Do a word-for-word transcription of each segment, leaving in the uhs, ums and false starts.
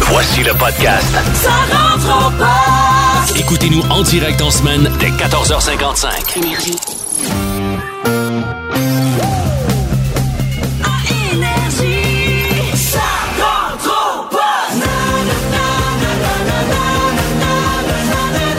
Voici le podcast. Ça rentre au poste. Écoutez-nous en direct en semaine dès quatorze heures cinquante-cinq. Énergie. À Énergie. Ça rentre au poste. Na, na, na, na, na, na, na, na,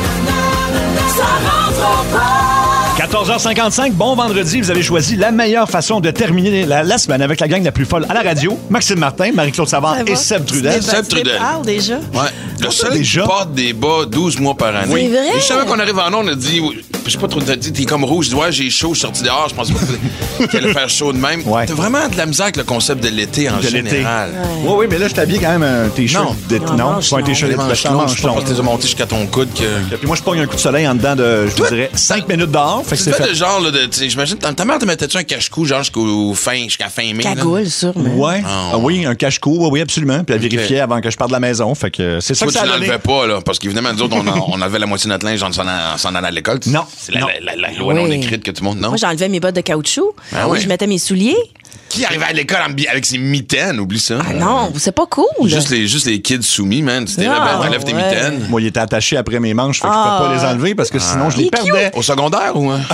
na, na, na, ça rentre au poste. quatorze heures cinquante-cinq, bon vendredi. Vous avez choisi la meilleure façon de terminer la, la semaine avec la gang la plus folle à la radio. Maxime Martin, Marie-Claude Savard et Seb Trudel. Seb Trudel. déjà. Ouais. Le seul déjà? qui porte des bas douze mois par année. C'est vrai? Et je savais qu'on arrive en ondes, on a dit, je sais pas trop, t'as dit, t'es comme rouge. Je dis, ouais, j'ai chaud, je suis sorti dehors, je pense pas qu'il allait faire chaud de même. Ouais. T'as vraiment de la misère avec le concept de l'été en De l'été. général. Oui, oui, mais là, je t'habille quand même un t-shirt. Non. d'été. Non, Non, manche c'est pas un longue. t-shirt Les d'été, manches c'est un longues, manche je pense long. que t'es monté jusqu'à ton coude. Que... Puis moi, je pogne un coup de soleil en dedans de, je vous dirais, cinq minutes dehors. Fait que C'est c'est pas fait. le genre, là, de, tu sais, j'imagine, ta ta mère te mettait-tu un cache-cou, genre jusqu'au fin, jusqu'à fin mai? là? Cagoule, sûrement. Ouais. Ah, Ah oui, un cache-cou, oui, oui, absolument. Puis elle vérifiait avant que je parte de la maison. Fait que c'est ça Toi, que tu ça a donné. l'enlevais pas, là, parce qu'évidemment, nous autres, on, en- on avait la moitié de notre linge, on s'en a- s'en allait à l'école. Non. C'est la, Non. la, la, la loi Oui. non écrite que tout le monde, non? Moi, j'enlevais mes bottes de caoutchouc. Ah oui? Je mettais mes souliers. Qui arrivait à l'école en bi- avec ses mitaines, oublie ça. Ah non, c'est pas cool. Juste les, juste les kids soumis, man. Tu t'es Ah, rebelle, t'enlèves tes ouais. mitaines. Moi, il était attaché après mes manches. Fait que Ah, je peux pas les ouais. enlever parce que sinon, je les Il est perdais. Au secondaire ou... hein?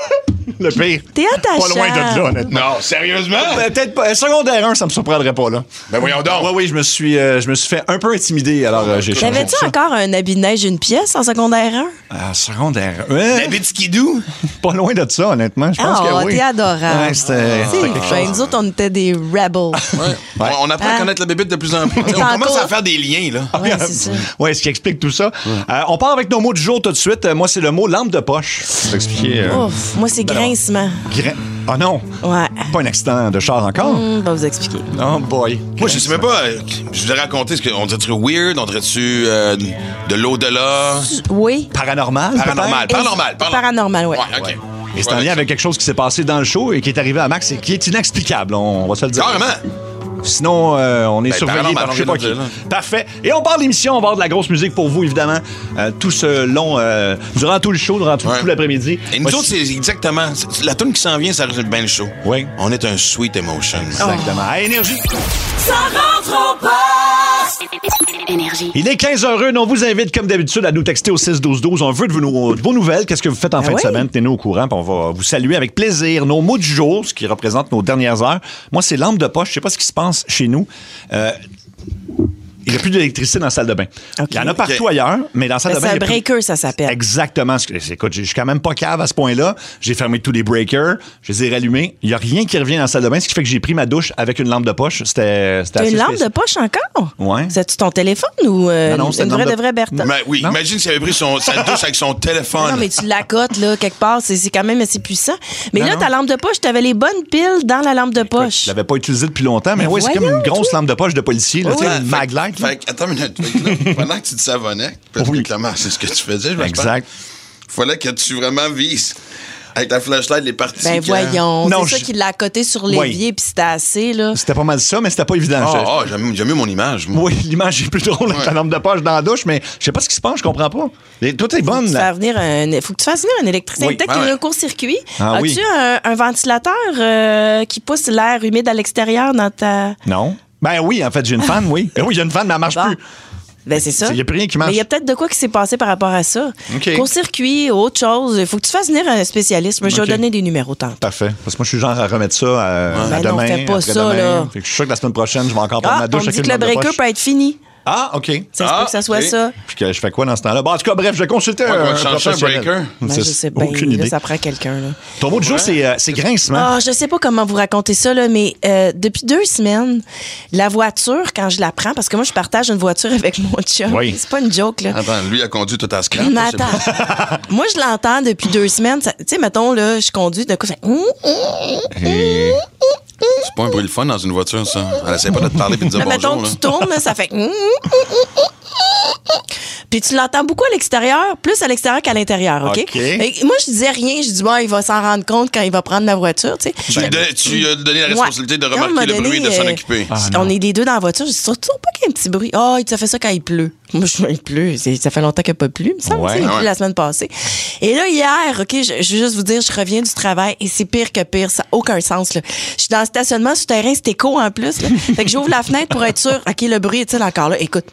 Le pire. T'es attachant. Pas loin de là, honnêtement. Non, sérieusement? Ben, Peut-être pas. Secondaire un, ça me surprendrait pas, là. Ben voyons donc. Oui, oui, je me suis, euh, je me suis fait un peu intimider, alors euh, j'ai changé. T'avais-tu tout ça. encore un habit de neige une pièce en secondaire un? Ah, secondaire un. Ouais, La bite skidoo? pas loin de ça, honnêtement. Je pense Ah, que oui. t'es adorable. Ouais, c'était c'était C'est quelque fin. chose. Nous autres, on était des rebels. Ouais. On, on apprend à Ah. connaître la bébite de plus en plus. On Encore. commence à faire des liens, là. Ouais, c'est ça. Ouais, ce qui explique tout ça. Euh, on part avec nos mots du jour tout de suite. Euh, moi, c'est le mot lampe de poche. Je vais expliquer. euh, Ouf, moi, c'est ben, grincement. gra- Ah non, Ouais. pas un accident de char encore. On va vous expliquer. Oh boy. Moi, je sais même pas. euh, Je vous ai raconté ce qu'on dirait-tu weird, on dirait-tu euh, de l'au-delà. Oui. Paranormal. Paranormal. peut-être? Paranormal. Paranormal. Paranormal, ouais. Ouais, OK. Et c'est en lien avec quelque chose qui s'est passé dans le show et qui est arrivé à Max et qui est inexplicable. On va se le dire. Carrément. Sinon, euh, on est Ben, surveillé paranormal, par je sais on pas vient de qui. le dire, Parfait. Et on part de l'émission. On va avoir de la grosse musique pour vous, évidemment. Euh, tout ce long, euh, durant tout le show, durant tout, Ouais. tout l'après-midi. Et nous Voici- autres, c'est exactement. c'est- La tune qui s'en vient, ça résulte bien le show. Oui. On est un sweet emotion. Exactement. À Énergie. Ça rentre au poste. Énergie. Il est quinze heures. On vous invite, comme d'habitude, à nous texter au six douze douze. On veut de vos, de vos nouvelles. Qu'est-ce que vous faites en fin oui. de semaine? Tenez-nous au courant. Puis on va vous saluer avec plaisir. Nos mots du jour, ce qui représente nos dernières heures. Moi, c'est lampe de poche. Je sais pas ce qui se passe chez nous. Euh, il n'y a plus d'électricité dans la salle de bain. OK. Il y en a partout OK. ailleurs, mais dans la salle Ben, de bain. c'est il y un a plus- breaker, ça s'appelle. Exactement. Écoute, je suis quand même pas cave à ce point-là. J'ai fermé tous les breakers. Je les ai rallumés. Il n'y a rien qui revient dans la salle de bain, ce qui fait que j'ai pris ma douche avec une lampe de poche. C'était c'était T'as assez une lampe spécial. de poche encore? Ouais. C'est-tu ton téléphone ou euh, Non, non, c'est une une vraie lampe de de- vraie Bertha? Ben oui, Non? imagine s'il avait pris son, sa douche avec son téléphone. Non, mais tu l'accotes, là, quelque part. C'est c'est quand même assez puissant. Mais Non, là, non. ta lampe de poche, t'avais les bonnes piles dans la lampe de poche. Je l'avais pas utilisé depuis longtemps, mais, Mais oui, c'est comme voyons, une grosse toi. lampe de poche de policier, là, tu sais, Ouais, une fait- maglite. là. Fait que, attends une minute. Fait que là, pendant que tu te savonnais, parce Oui. que clairement, c'est ce que tu faisais, je me Exact. Il fallait que tu vraiment vises avec ta flashlight les parties. Ben que- voyons. Non, C'est ça je- qui l'a accoté sur Oui. l'évier, puis c'était assez, là. C'était pas mal ça, mais c'était pas évident. Ah, Je- ah, j'aime j'aime mieux mon image. moi. Oui, l'image est plus drôle avec Ouais. la lampe de poche dans la douche, mais je sais pas ce qui se passe, je comprends pas. Et toi, t'es bonne, Faut là. faire venir un, faut que tu fasses venir un électricien. Oui. Peut-être Ben qu'il y a ouais. un court-circuit. Ah As-tu oui. un, un ventilateur euh, qui pousse l'air humide à l'extérieur dans ta... Non? Ben oui, en fait, j'ai une fan, oui. Ben oui, j'ai une fan, mais elle marche Bon. plus. Ben c'est ça. Il y a plus rien qui marche. Mais il y a peut-être de quoi qui s'est passé par rapport à ça. OK. Court-circuit, autre chose. Il faut que tu fasses venir un spécialiste. Moi, je vais OK. donner des numéros tantôt. Parfait. Parce que moi, je suis genre à remettre ça à, à Ben non, demain. fais pas ça, après-demain. là. Fait que je suis sûr que la semaine prochaine, je vais encore prendre Ah, ma on douche me avec dit une que le lampe de breaker poche. peut être fini. Ah, OK. Ça se Ah, peut que ça soit OK. ça. Puis que je fais quoi dans ce temps-là? Bon, en tout cas, bref, je vais consulter Ouais, un, on va un changer un professionnel. breaker. Ben, C'est- je sais bien. Aucune Là, idée. ça prend quelqu'un. Là. Ton mot du jour, c'est, euh, c'est grincement. Ah, je sais pas comment vous raconter ça, là, mais euh, depuis deux semaines, la voiture, quand je la prends, parce que moi, je partage une voiture avec mon chum. Oui. C'est pas une joke, là. Attends, lui a conduit tout à scrap. Mais là, c'est- attends. Moi, je l'entends depuis deux semaines. Ça- Tu sais, mettons, là, je conduis, d'un coup, ça fait... Et- C'est pas un bruit le fun dans une voiture, ça. Elle essaie pas de te parler et de dire Là, bonjour. mettons, Là. tu tournes, là, ça fait... Puis Puis tu l'entends beaucoup à l'extérieur, plus à l'extérieur qu'à l'intérieur, OK? OK. Et moi, je disais rien. Je dis, bon, il va s'en rendre compte quand il va prendre la voiture, tu sais. Tu lui donnes- tu lui as donné la responsabilité Ouais. de Quand on m'a remarquer le donné, bruit et de s'en euh, occuper. Ah, on est les deux dans la voiture. Je dis, surtout pas qu'il y ait un petit bruit. Ah, oh, ça fait ça quand il pleut. Moi, je il pleut. C'est- Ça fait longtemps qu'il n'a pas plu, il me semble. Ouais. tu sais, il a plu Ouais. la semaine passée. Et là, hier, OK, je, je veux juste vous dire, je reviens du travail et c'est pire que pire. Ça n'a aucun sens, là. Je suis dans le stationnement souterrain, c'est écho en plus, là. Fait que j'ouvre la fenêtre pour être sûr. OK, le bruit est-il encore là? Écoute.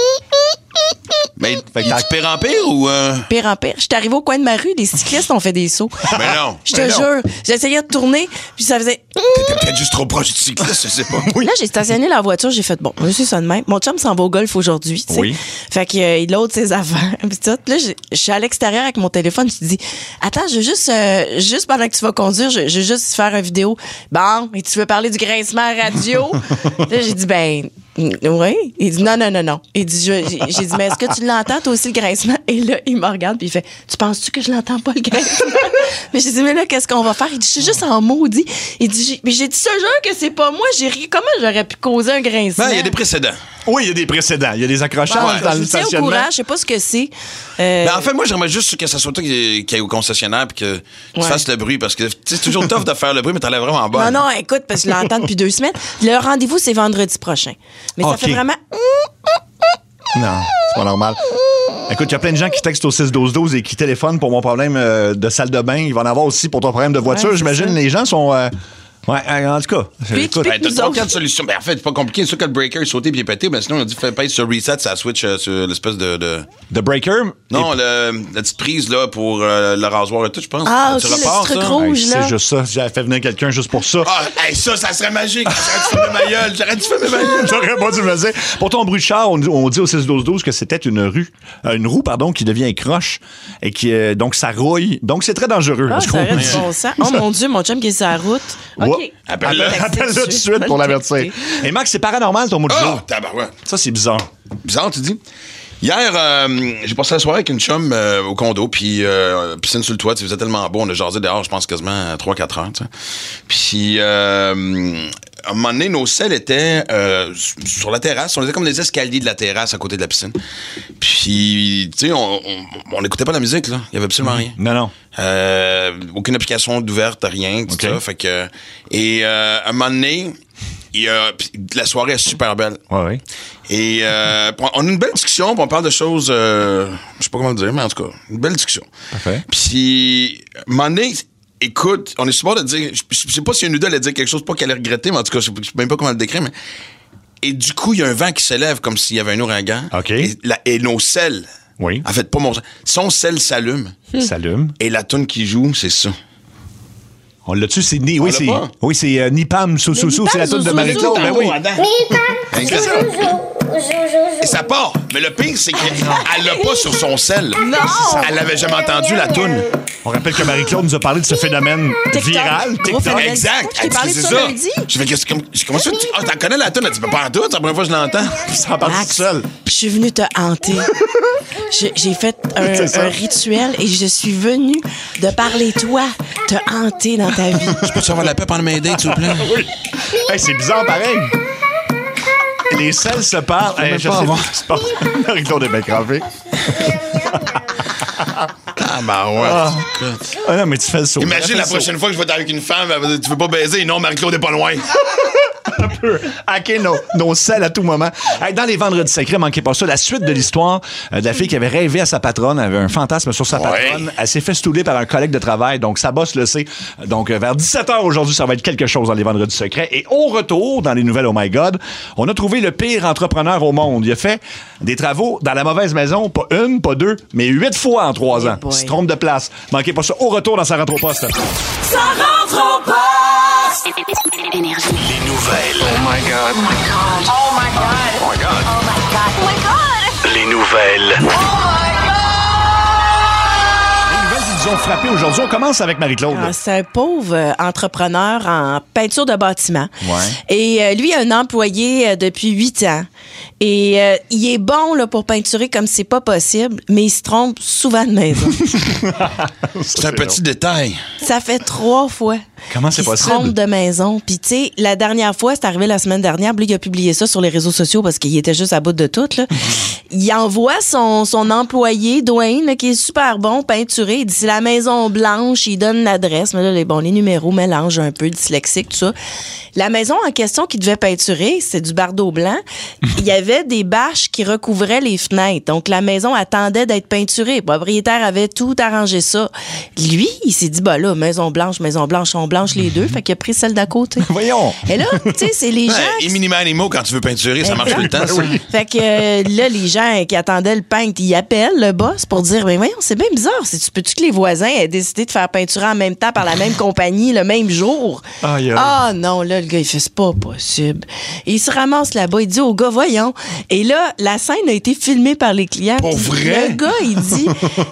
Mais Fait que il t'as- est pire en pire ou. Euh... Pire en pire. J'étais arrivée au coin de ma rue, les cyclistes ont fait des sauts. Mais non. Je te Mais non. jure. J'essayais de tourner, puis ça faisait. T'étais peut-être juste trop proche du cycliste, je sais pas. Là, j'ai stationné la voiture, j'ai fait bon, je sais ça de même. Mon chum s'en va au golf aujourd'hui, tu sais. Oui. Fait que euh, il load ses affaires, puis tout. Puis là, j'ai- je suis à l'extérieur avec mon téléphone, je dis attends, je veux juste euh, juste pendant que tu vas conduire, je, je veux juste faire une vidéo. Bon, et tu veux parler du grincement à radio Là, j'ai dit ben oui. Il dit non non non non. Il dit je- j'ai j'ai dit mais est-ce que tu l'entends toi aussi le grincement? Et là, il me regarde puis il fait tu penses-tu que je l'entends pas le grincement? Mais j'ai dit mais là qu'est-ce qu'on va faire? Il dit je suis juste en maudit. Il dit j'ai- mais j'ai dit ce jeu que c'est pas moi, j'ai ri. Comment j'aurais pu causer un grincement? Ben, il y a des précédents. Oui, il y a des précédents. Il y a des accrochages Bon, dans je le vous tiens au stationnement. courant, je sais pas ce que c'est. Euh, Ben, en fait, moi, j'aimerais juste que ça soit toi qui, qui aille au concessionnaire et que tu Ouais. fasses le bruit parce que tu sais, c'est toujours tough de faire le bruit, mais t'as l'air vraiment bonne. non, non, écoute, parce que je l'entends depuis deux semaines. Le rendez-vous, c'est vendredi prochain. Mais ça Ok. fait vraiment. Non, c'est pas normal. Écoute, il y a plein de gens qui textent au six douze douze et qui téléphonent pour mon problème euh, de salle de bain. Il va en avoir aussi pour ton problème de voiture. Ouais, c'est J'imagine ça. les gens sont... euh, Ouais, en tout cas. Puis, écoute, puis- Ben, t'as nous trois, autres. quatre solutions. Ben, en fait, c'est pas compliqué. C'est sûr que le breaker est sauté et est pété. Ben, sinon, on a dit, fais pas sur reset, ça switch euh, sur l'espèce de, de. The Breaker. Non, le, la petite prise, là, pour euh, le rasoir et tout, je pense. Ah, Tu ok, le repars, truc ça? rouge. Hey, là. c'est juste ça. J'avais fait venir quelqu'un juste pour ça. Ah, hey, ça, ça serait magique. J'aurais dû fermer ma gueule. J'aurais dû fermer ma gueule. J'aurais pas dû me le dire. Pour ton bruit de char, on, on dit au six douze douze que c'était une rue, euh, une roue, pardon, qui devient croche et qui, euh, donc, ça rouille. Donc, c'est très dangereux. Ah, Est-ce ça qu'on aurait dit? du bon sens. Oh mon Dieu, mon chum qui est sur la route. OK. Ouais. Appelle-le. Texter Appelle-le tout de suite Je pour vais le l'avertir. texter. Et Max, c'est paranormal ton mot de Ah, jour. tabarouette. Ça, c'est bizarre. Bizarre, tu dis? Hier, euh, j'ai passé la soirée avec une chum euh, au condo, puis euh, piscine sur le toit, tu sais, faisait tellement beau, on a jasé dehors, je pense quasiment trois quatre heures, tu sais. Puis, euh, à un moment donné, nos selles étaient euh, sur la terrasse, on était comme des escaliers de la terrasse à côté de la piscine. Puis, tu sais, on on n'écoutait pas la musique, là, il y avait absolument rien. Non, non. Euh, aucune application d'ouverte, rien, tout OK. ça, fait que... Et euh, à un moment donné, il y a, puis la soirée est super belle. Ouais, ouais. Et euh, on a une belle discussion, puis on parle de choses, euh, je sais pas comment le dire, mais en tout cas, une belle discussion. Parfait. Puis, à un moment donné, écoute, on est supposé de dire, je, je sais pas si une nouvelle allait dire quelque chose, pas qu'elle allait regretter, mais en tout cas, je sais même pas comment le décrire, mais. Et du coup, il y a un vent qui s'élève comme s'il y avait un ouragan. OK. Et, la- et nos selles, Oui. en fait, pas mon son sel s'allume. S'allume. Et la toune qui joue, c'est ça. On l'a-tu? C'est ni. Oui, l'a c'est. pas? Oui, c'est euh, Nipam sous sous sous. Nipam C'est la toune de Zouzou, Marie-Claude. Ben oui. Hein, c'est ça. Et ça part. Mais le pire, c'est qu'elle l'a pas sur son sel. Non! Elle avait jamais entendu la toune. On rappelle que Marie-Claude nous a parlé de ce phénomène TikTok. viral. Gros TikTok. phénomène. Exact. Je t'ai Elle dit parlé que de c'est ça ça. lundi. Je fais qu'est-ce que comment ça tu ah, t'en connais la toune? Elle dit pas en tout, c'est la première fois que je l'entends. Ça en parle tout Max, seul. je suis venue te hanter. Je- J'ai fait un, C'est ça. un rituel et je suis venue de parler toi, te hanter dans ta vie. Je peux-tu avoir la paix pendant m'aider, s'il vous plaît? Oui. Hey, c'est bizarre pareil. Les selles se parlent. Hey, même je pas sais avoir. pas ce qui se passe. Marie-Claude est bien cravée. Ah, bah ouais. Ah. Écoute. Ah non, mais tu fais le saut. Imagine Fais la le saut. prochaine fois que je vais être avec une femme, elle va dire, tu veux pas baiser? Non, Marie-Claude est pas loin. Un peu hacker nos, nos selles à tout moment. Hey, dans les Vendredis secrets, manquez pas ça. La suite de l'histoire euh, de la fille qui avait rêvé à sa patronne, elle avait un fantasme sur sa Ouais. patronne. Elle s'est fait stouler par un collègue de travail, donc sa boss le sait. Donc, euh, vers dix-sept heures aujourd'hui, ça va être quelque chose dans les Vendredis secrets. Et au retour, dans les nouvelles Oh My God, on a trouvé le pire entrepreneur au monde. Il a fait des travaux dans la mauvaise maison, pas une, pas deux, mais huit fois en trois ans. boy. Il se trompe de place. Manquez pas ça. Au retour dans sa rentre au poste. Ça rentre au poste. Les nouvelles. Oh my god. Oh my god. Oh my god. Oh my god. Oh my god. Les nouvelles. Oh my god. Les nouvelles qui nous ont frappé aujourd'hui. On commence avec Marie-Claude. Ah, c'est un pauvre euh, entrepreneur en peinture de bâtiment. Ouais. Et euh, lui a un employé euh, depuis huit ans. Et euh, il est bon là, pour peinturer comme c'est pas possible, mais il se trompe souvent de maison. C'est un petit détail. Ça fait trois fois Comment c'est qui se possible? trompe de maison. Puis, tu sais, la dernière fois, c'est arrivé la semaine dernière, puis là, il a publié ça sur les réseaux sociaux parce qu'il était juste à bout de tout, là. Il envoie son, son employé, Dwayne, là, qui est super bon, peinturé. Il dit, c'est la Maison Blanche, il donne l'adresse, mais là, les, bon, les numéros mélangent un peu, dyslexique, tout ça. La maison en question qu'il devait peinturer, c'est du bardeau blanc. Il y avait des bâches qui recouvraient les fenêtres. Donc, la maison attendait d'être peinturée. Le propriétaire avait tout arrangé ça. Lui, il s'est dit, bah là, Maison Blanche, Maison Blanche sont blanches les deux. Fait qu'il a pris celle d'à côté. Voyons. Et là, tu sais, c'est les gens... Ouais, qui- et minima animaux, quand tu veux peinturer, ça marche tout le temps, ça. Fait que euh, là, les gens qui attendaient le peintre, ils appellent le boss pour dire, mais voyons, c'est bien bizarre. C'est- Tu peux-tu que les voisins aient décidé de faire peinturer en même temps par la même compagnie le même jour? Aïe, aïe. Ah non, là, le gars, il fait, c'est pas possible. Et il se ramasse là-bas, il dit au gars, voyons. Et là, la scène a été filmée par les clients. Pour Puis vrai? Le gars, il dit,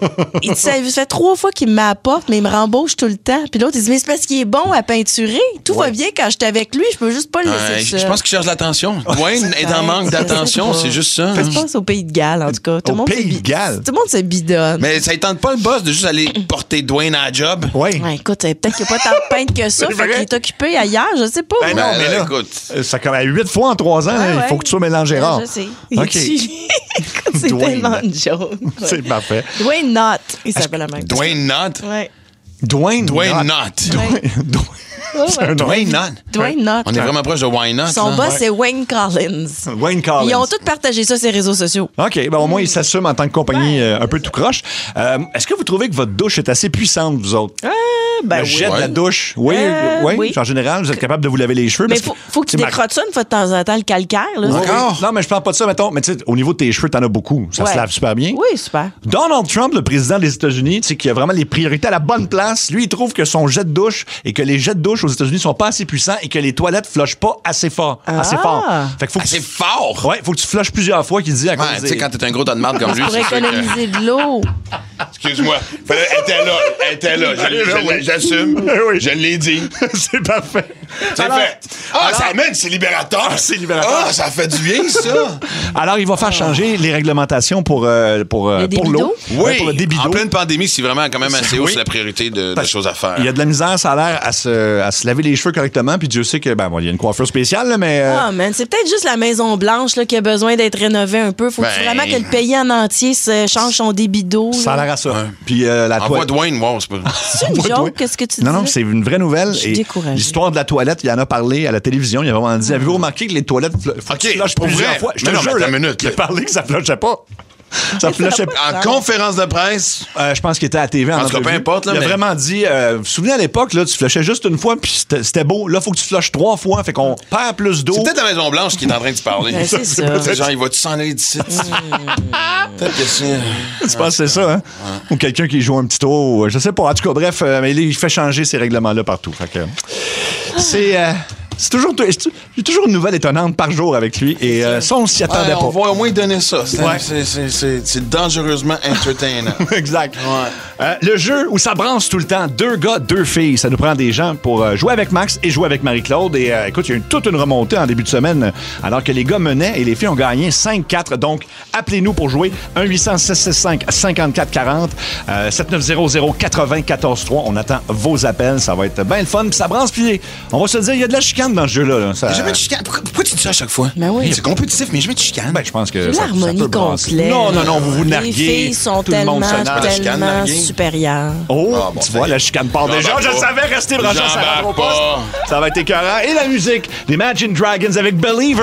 il dit, ça fait trois fois qu'il m'apporte, mais il me rembauche tout le temps. Puis l'autre, il dit, mais c'est parce qu'il est bon à peinturer. Tout va bien quand j'étais avec lui, je peux juste pas le laisser Ouais, je seul. je pense qu'il cherche l'attention. Dwayne est en manque d'attention, c'est juste ça. Ça se passe au Pays de Galles, en tout cas. Tout Au le monde Pays se bi- de Galles? Tout le monde se bidonne. Mais ça ne tente pas le boss de juste aller porter Dwayne à la job. Oui. Ouais, écoute, euh, peut-être qu'il n'y a pas tant de peintre que ça. C'est fait vrai? qu'il est occupé ailleurs, je sais pas. Ben moi. non, Ben mais là, là, écoute. euh, ça comme à huit fois en trois ans, là, Ouais, il faut ouais. que tu sois mélangé rare. Je sais. OK. Écoute, c'est Dwayne. tellement une joke. C'est parfait. Dwayne Knott, il s'appelle la même. Dwayne Knott. Ouais. Dwayne. Dwayne Knott. Knott. Dwayne. Dwayne. Ouais, C'est ouais. un nom. Dwayne Knott. Dwayne Knott. On est vraiment proche de Why Not. Son là. boss, c'est Wayne Collins. Wayne Collins. Ils ont tous partagé ça sur les réseaux sociaux. OK, ben au moins, il s'assume en tant que compagnie euh, un peu tout croche. Euh, Est-ce que vous trouvez que votre douche est assez puissante, vous autres? Ah, ben Le oui. jet de Ouais. la douche? Oui, Euh, oui, oui. En général, vous êtes capable de vous laver les cheveux. Mais parce faut, faut que tu c'est ma- décrottes ça une fois de temps en temps, le calcaire. Là. Oui, oui. Encore? Non, mais je parle pas de ça, mettons. Mais tu sais, au niveau de tes cheveux, t'en as beaucoup. Ça Ouais. se lave super bien. Oui, super. Donald Trump, le président des États-Unis, tu sais, qui a vraiment les priorités à la bonne place, lui, il trouve que son jet de douche et que les jets de douche aux États-Unis sont pas assez puissants et que les toilettes flushent pas assez fort. Ah. Assez fort. Fait que faut que Assez tu... fort. Ouais, faut que tu flushes plusieurs fois, qu'il dit à cause Ouais, tu des... sais, quand t'es un gros tas de marde comme lui, Pour c'est sûr que... économiser de l'eau. Excuse-moi. Fallait- Elle était là. Elle était là. Je l'ai- je l'ai- J'assume. Oui. Je l'ai dit. C'est parfait. C'est Alors- fait. Ah, alors- ça amène, c'est libérateur. Ah, c'est libérateur. Ah, ça fait du bien, ça. Alors, il va faire changer les réglementations pour, euh, pour, euh, Le pour débit l'eau. d'eau? Ouais, pour le débit En d'eau. pleine pandémie, c'est vraiment quand même assez haut, Oui. c'est la priorité de, de Parce- choses à faire. Il y a de la misère, ça a l'air, à se, à se laver les cheveux correctement. Puis Dieu sait que, ben, bon, il y a une coiffure spéciale, là, mais. euh, Ah, man, c'est peut-être juste la Maison Blanche là, qui a besoin d'être rénovée un peu. Faut Ben- vraiment que le pays en entier se change son débit d'eau. ça a là. l'air à ça. Puis euh, la Envoie toilette. Dwayne, wow, c'est pas... C'est une Envoie joke, Dwayne. qu'est-ce que tu dis? Non, non, c'est une vraie nouvelle. Je suis Et découragée. l'histoire de la toilette, il en a parlé à la télévision. Il a vraiment dit Avez-vous remarqué que les toilettes, fl- faut que OK, tu flushes pour plusieurs vrai? fois Je Mais te non, mais jure, attends là, une minute, il a là. parlé que ça flushait pas. Ça flushait pas. En conférence de presse, Euh, je pense qu'il était à la T V en, En tout cas, entrevue. peu importe, là, Il a mais- vraiment dit euh, vous vous souvenez à l'époque, là, tu flushais juste une fois, puis c'était c'était beau. Là, il faut que tu flushes trois fois. Fait qu'on perd plus d'eau. c'est peut-être la Maison-Blanche qui est en train de se parler. Ben, c'est ça. C'est genre, il va-tu s'en aller d'ici? Peut-être que c'est... Tu penses que c'est ça, hein? Ou quelqu'un qui joue un petit tour, ou je sais pas. En tout cas, bref, euh, mais il fait changer ces règlements-là partout. Fait que c'est. euh, c'est toujours, j'ai toujours une nouvelle étonnante par jour avec lui. Et euh, ça, on s'y attendait Ouais, on pas. va au moins donner ça. C'est Ouais. c'est- c'est- c'est- c'est dangereusement entertainant. Exact. Ouais. Euh, le jeu où ça branche tout le temps, deux gars, deux filles. Ça nous prend des gens pour euh, jouer avec Max et jouer avec Marie-Claude. Et euh, écoute, il y a eu toute une remontée en début de semaine, euh, alors que les gars menaient et les filles ont gagné cinq quatre. Donc, appelez-nous pour jouer. un huit cents six six cinq cinquante-quatre quarante, euh, sept neuf zéro zéro quatre-vingt quatorze trois. On attend vos appels. Ça va être bien le fun. Puis ça branche. Puis on va se le dire, il y a de la chicane dans ce jeu-là. là. Ça- Jamais de chicane. Pourquoi, pourquoi tu dis ça à chaque fois? Ben oui. C'est compétitif, mais jamais de chicane. Ben, je pense que ça, ça L'harmonie peut brasser. complète. Non, non, non, vous vous Les narguez. filles sont Tout le monde tellement, se nargue. La chicane tellement narguée. supérieures. Oh, Ah, bon, tu ça vois, y est. la chicane part déjà. J'embarque Je pas. savais, rester branché à sa J'embarque radio poste. pas. Ça va être écœurant. Et la musique, les Imagine Dragons avec Believer.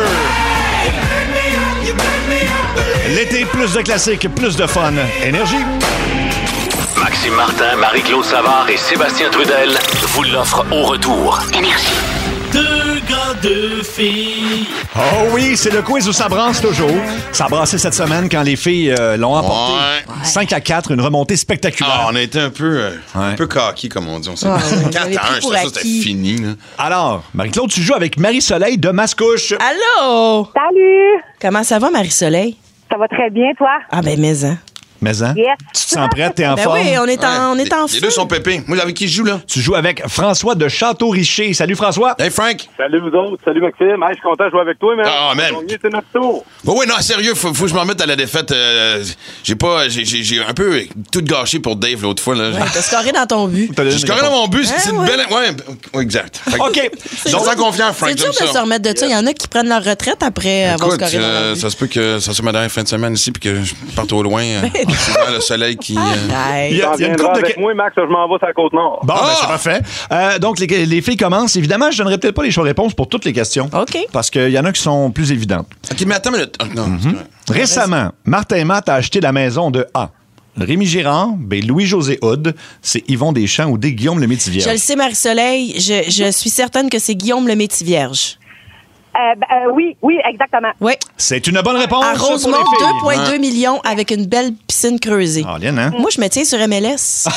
L'été, plus de classiques, plus de fun. Énergie. Maxime Martin, Marie-Claude Savard et Sébastien Trudel vous l'offrent au retour. Énergie. Deux gars, deux filles. Oh oui, c'est le quiz où ça brasse toujours. Ça a brassé cette semaine quand les filles euh, l'ont emporté. Ouais. cinq à quatre, une remontée spectaculaire. Ah, on a été un peu, euh, un Ouais. peu cocky, comme on dit. On s'est Ouais, ouais, quatre j'avais à pris un, pour ça, c'était acquis. fini. Là. Alors, Marie-Claude, tu joues avec Marie-Soleil de Mascouche. Allô? Salut! Comment ça va, Marie-Soleil? Ça va très bien, toi? Ah, ben, mais, hein. Mais hein? Yes. Tu te sens prête? T'es en Ben forme? oui, on est en, on est en Les, les deux feu. sont pépés. Moi, avec qui je joue, là? Tu joues avec François de Château-Richer. Salut, François. Hey, Frank. Salut vous autres, salut Maxime. Hey, je suis content de jouer avec toi, man. Ah, man. On est, c'est notre tour. Oh, oui, non, sérieux, faut, faut que je m'en mette à la défaite. Euh, j'ai pas. J'ai, j'ai, j'ai un peu tout gâché pour Dave l'autre fois, là. Ouais, t'as scoré dans ton but. T'as donné J'ai une scoré dans réponse. mon but, c'est, Hein, c'est une ouais. belle. Ouais, ouais, exact. Fait que- OK. Je me sens confiant, Frank. C'est dur j'aime de se ça. remettre de ça. Il y en a qui prennent leur retraite après avoir Écoute, scoré dans euh, leur but. ça se peut que ça soit ma dernière fin de semaine ici puis que je parte au loin euh, en suivant le soleil qui. euh, Hey. Il y a- T'en il y a une viendras couple de... avec moi, Max, je m'en vais sur la Côte-Nord. Bon, ben, Ah! c'est parfait. Euh, donc, les, les filles commencent. Évidemment, je donnerai peut-être pas les choix de réponse pour toutes les questions. OK. Parce qu'il y en a qui sont plus évidentes. Ok, mais attends une minute. Ah, non, c'est correct. Récemment, Martin Matt a acheté la maison de A. Rémi Girard, B. Louis-José Hood, c'est Yvon Deschamps ou D. Guillaume le Métivier. Je le sais, Marie-Soleil, je, je suis certaine que c'est Guillaume le Métis-Vierge. Euh, ben, euh, oui, oui, exactement. Oui. C'est une bonne réponse. À pour Rosemont, les filles. deux virgule deux millions avec une belle piscine creusée. Ah, Liane, hein? Moi, je me tiens sur M L S.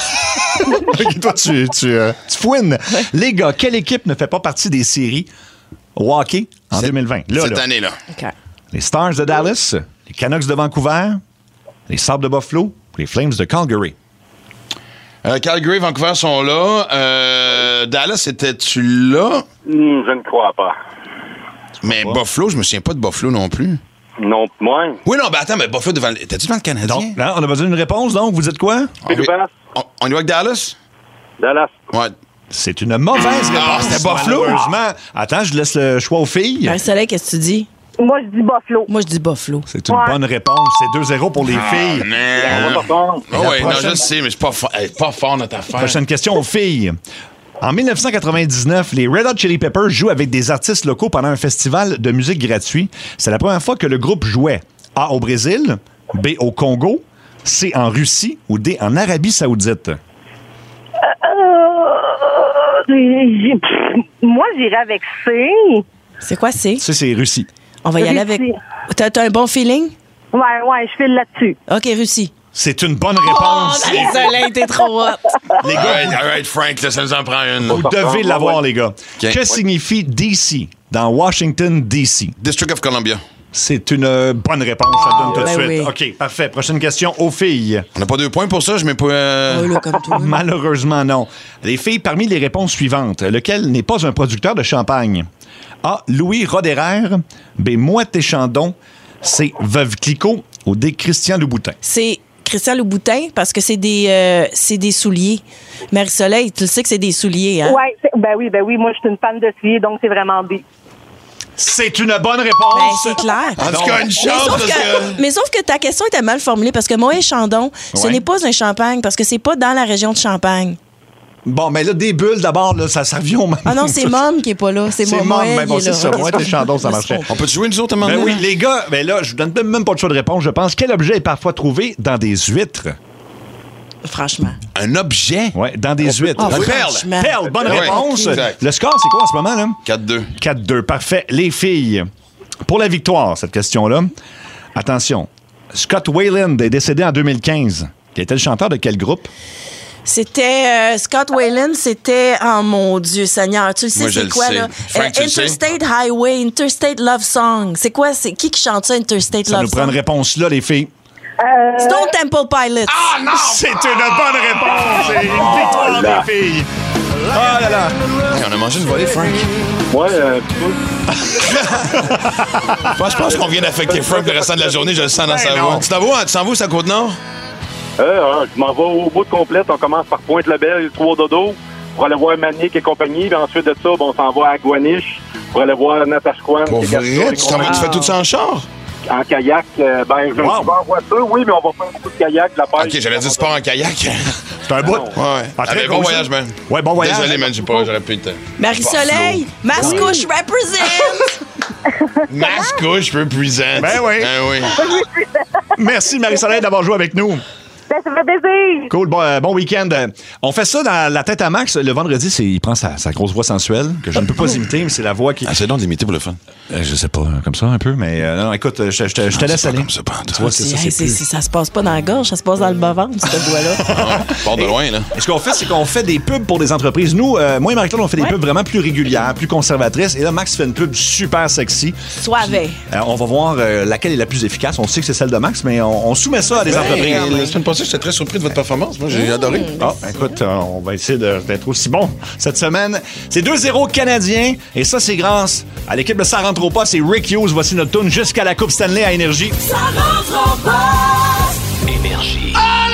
Ok, toi, tu, tu, euh, tu fouines. Les gars, quelle équipe ne fait pas partie des séries au hockey en Cette- deux mille vingt? Là, Cette là. année-là. OK. Les Stars de Dallas, les Canucks de Vancouver, les Sabres de Buffalo ou les Flames de Calgary. Euh, Calgary, Vancouver sont là. Euh, Dallas, étais-tu là? Hum, je ne crois pas. Mais Buffalo, je me souviens pas de Buffalo non plus. Non, moi. Oui, non, ben attends, mais Buffalo devant. le- Étais-tu devant le Canadien? Donc, là, on a besoin d'une réponse, donc vous dites quoi? on, y- Pédophile. on, on y va avec Dallas? Dallas. Ouais. C'est une mauvaise réponse. Ah, c'était Buffalo? Malheureusement. Attends, je laisse le choix aux filles. Marie-Soleil, qu'est-ce que tu dis? Moi, je dis Buffalo. Moi, je dis Buffalo. C'est une Ouais. bonne réponse. C'est deux zéro pour les filles. On Man. va pas prendre. Ah ouais, La non, prochaine- je sais, mais je suis pas fort, hey, pas fort notre affaire. Prochaine question aux filles. En dix-neuf cent quatre-vingt-dix-neuf, les Red Hot Chili Peppers jouent avec des artistes locaux pendant un festival de musique gratuit. C'est la première fois que le groupe jouait A au Brésil, B au Congo, C en Russie ou D en Arabie Saoudite. Euh, j'ai- pff, moi, j'irais avec C. C'est quoi, c'est? Ça, c'est Russie. On va y aller avec. Russie. T'as t'as un bon feeling? Ouais, ouais, je file là-dessus. OK, Russie. C'est une bonne Oh, réponse. Marie-Soleil, t'es trop hot. les All gars, right, all right, Frank, là, ça nous en prend une. vous devez l'avoir, ouais. les gars. OK. Que signifie D C dans Washington, D C? District of Columbia. C'est une euh, bonne réponse, ça donne tout de Ben suite. oui. OK, parfait. Prochaine question aux filles. On n'a pas deux points pour ça, je mets pas. euh, Ouais, là, comme toi. Malheureusement, non. Les filles, parmi les réponses suivantes, lequel n'est pas un producteur de champagne? A. Louis Roderer. B. Moët Chandon. C. Veuve Clicquot. Ou D. Christian Louboutin. C'est Christian Louboutin parce que c'est des, euh, c'est des souliers. Marie-Soleil, tu le sais que c'est des souliers, hein? Ouais, c'est- ben oui, ben oui, moi, je suis une fan de souliers, donc c'est vraiment B. C'est une bonne Ben, réponse. c'est clair. En tout cas, une Mais chance sauf, parce que, que. mais sauf que ta question était mal formulée parce que Moët Chandon, ce Ouais. n'est pas un champagne parce que c'est pas dans la région de Champagne. Bon, mais là, des bulles, d'abord, là, ça, ça revient au même. Ah non, c'est Mom qui est pas là. C'est C'est Mo- Mom, Moët mais bon, qui est c'est là. ça. Moët Chandon, ça marchait. On peut jouer nous autres à un moment Ben donné? oui, les gars, ben là, je vous donne même pas de choix de réponse, je pense. Quel objet est parfois trouvé dans des huîtres? Franchement. Un objet? Ouais, dans des huîtres. Ah, Une franchement. perle, bonne Ouais, réponse. exact. Le score, c'est quoi en ce moment, là? quatre deux. quatre deux, parfait. Les filles, pour la victoire, cette question-là, attention, Scott Weiland est décédé en deux mille quinze. Qui était le chanteur de quel groupe? C'était euh, Scott Weiland, c'était oh mon Dieu Seigneur, tu le sais Moi, je c'est le quoi sais. là Frank, tu le sais? Interstate Highway, Interstate Love Song. C'est quoi c'est qui qui chante ça Interstate Ça Love nous prend une Song? réponse là, les filles. Euh, Stone Temple Pilots. Ah non! C'est une bonne réponse! C'est une victoire des filles! Ah là là! Hey, on a mangé une volée, Frank. Ouais, euh, petit peu. Moi, je pense qu'on vient d'affecter Frank le restant de la journée, je le sens dans Ben sa non. voix. Tu t'en vas, tu t'en vas, c'est à Côte-Nord? Euh, euh, je m'en vais au bout de complète. On commence par Pointe-le-Bel, Trois-Dodo, pour aller voir Manic et compagnie. Puis ensuite de ça, bon, on s'en va à Guaniche pour aller voir Natashquan. Pour et vrai? Gaston et Tu, t'en vas- tu fais tout ça en char? En kayak, euh, ben, je Wow. suis pas en voiture, oui, mais on va faire beaucoup de kayak, de la pêche. Ok, j'allais dire sport en kayak. C'est un bout. Ouais. Ah, très Allez, bon cool, voyage, ça. man. Ouais, bon voyage. Désolé, man, j'ai pas, j'aurais pu te. Marie-Soleil, Mascouche represent. Mascouche represent. Ben oui. Ben oui. Merci Marie-Soleil d'avoir joué avec nous. Ben, ça fait plaisir. Cool, bon, euh, bon week-end. Euh, on fait ça dans la tête à Max. Le vendredi, c'est, il prend sa, sa grosse voix sensuelle, que je ne peux pas imiter, mais c'est la voix qui... Essaye donc d'imiter pour le fun. Euh, je sais pas, comme ça un peu, mais euh, non, écoute, je, je, je te je te laisse aller. Comme ça, pas en tout. Tu vois, c'est ça, Hey, c'est c'est- plus... c'est- ça se passe pas dans la gorge, ça se passe dans le bas-ventre, cette voix-là. Ah, part de loin, là. Et ce qu'on fait, c'est qu'on fait des pubs pour des entreprises. Nous, euh, moi et Marie-Claude, on fait des Ouais. pubs vraiment plus régulières, plus conservatrices. Et là, Max fait une pub super sexy. Soave. Euh, on va voir euh, laquelle est la plus efficace. On sait que c'est celle de Max, mais on, on soumet ça à des entreprises. Hey, la semaine passée, j'étais très surpris de votre performance. Moi, j'ai adoré. Ah, écoute, euh, on va essayer de- d'être aussi bon cette semaine. C'est deux zéro canadien. Et ça, c'est grâce à l'équipe de Ça rentre au pas. C'est Rick Hughes. Voici notre tune jusqu'à la Coupe Stanley à Énergie. Ça rentre au poste. Énergie.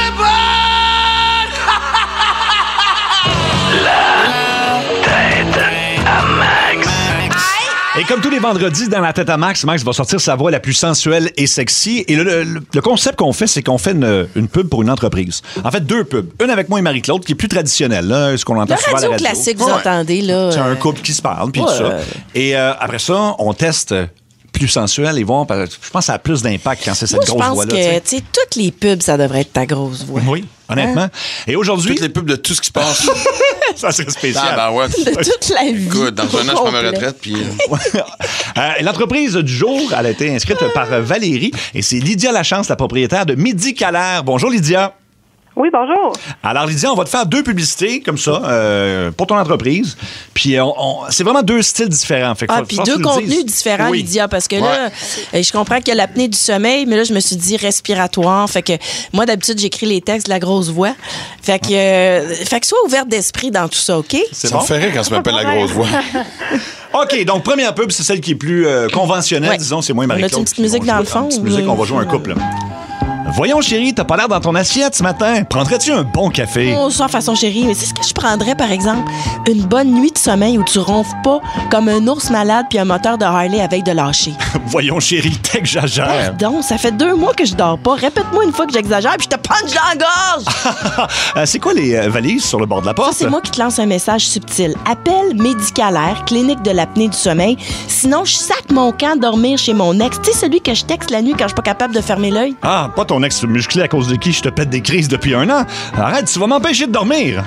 Et comme tous les vendredis dans la tête à Max, Max va sortir sa voix la plus sensuelle et sexy. Et le, le- le concept qu'on fait, c'est qu'on fait une, une pub pour une entreprise. En fait, deux pubs. Une avec moi et Marie-Claude, qui est plus traditionnelle, là, ce qu'on entend Le souvent à la radio radio. classique, vous Ouais. entendez, là. C'est euh, un couple qui se parle, puis Ouais. tout ça. Et euh, après ça, on teste plus sensuel et voir. parce que Je pense que ça a plus d'impact quand c'est cette Moi, je grosse pense voix-là. que, tu sais. tu sais, toutes les pubs, ça devrait être ta grosse voix. Oui, honnêtement. Et aujourd'hui, Toutes les pubs de tout ce qui se passe. ça serait spécial. Ah, ben ouais. De toute la vie. Écoute, dans un an, je prends ma Complet. retraite, puis... euh, Euh, L'entreprise du jour, elle a été inscrite par euh, Valérie et c'est Lydia Lachance, la propriétaire de Médicalaire. Bonjour Lydia. Oui, bonjour. Alors Lydia, on va te faire deux publicités comme ça euh, pour ton entreprise. Puis euh, on- on- c'est vraiment deux styles différents. Fait que Ah, faut- puis faut que deux tu le contenus dises. différents, Oui. Lydia, parce que là, euh, je comprends qu'il y a l'apnée du sommeil, mais là, je me suis dit respiratoire. Fait que moi, d'habitude, j'écris les textes de la grosse voix. Fait que, euh, fait que sois ouverte d'esprit dans tout ça, OK? C'est Ça bon? me ferait quand ça m'appelle la grosse voix. OK, donc première pub, c'est celle qui est plus euh, conventionnelle, Ouais. disons, c'est moi et On Marie-Claude. a-tu une petite qui musique vont dans jouer. le fond, Une petite ou- musique, on va jouer un couple. Voyons chérie, t'as pas l'air dans ton assiette ce matin. Prendrais-tu un bon café? Oh, sans façon chérie, mais c'est ce que je prendrais, par exemple, une bonne nuit de sommeil où tu ronfles pas comme un ours malade puis un moteur de Harley avec de lâcher. Voyons chérie, t'es que j'exagère. Pardon, ça fait deux mois que je dors pas. Répète-moi une fois que j'exagère puis je te punch dans la gorge! Euh, c'est quoi les euh, valises sur le bord de la Ça, porte? c'est moi qui te lance un message subtil. Appel médicalaire, clinique de l'apnée du sommeil. Sinon, je sac mon camp dormir chez mon ex. Tu sais, celui que je texte la nuit quand je suis pas capable de fermer l'œil. Ah, pas ton ex musclé à cause de qui je te pète des crises depuis un an. Arrête, tu vas m'empêcher de dormir.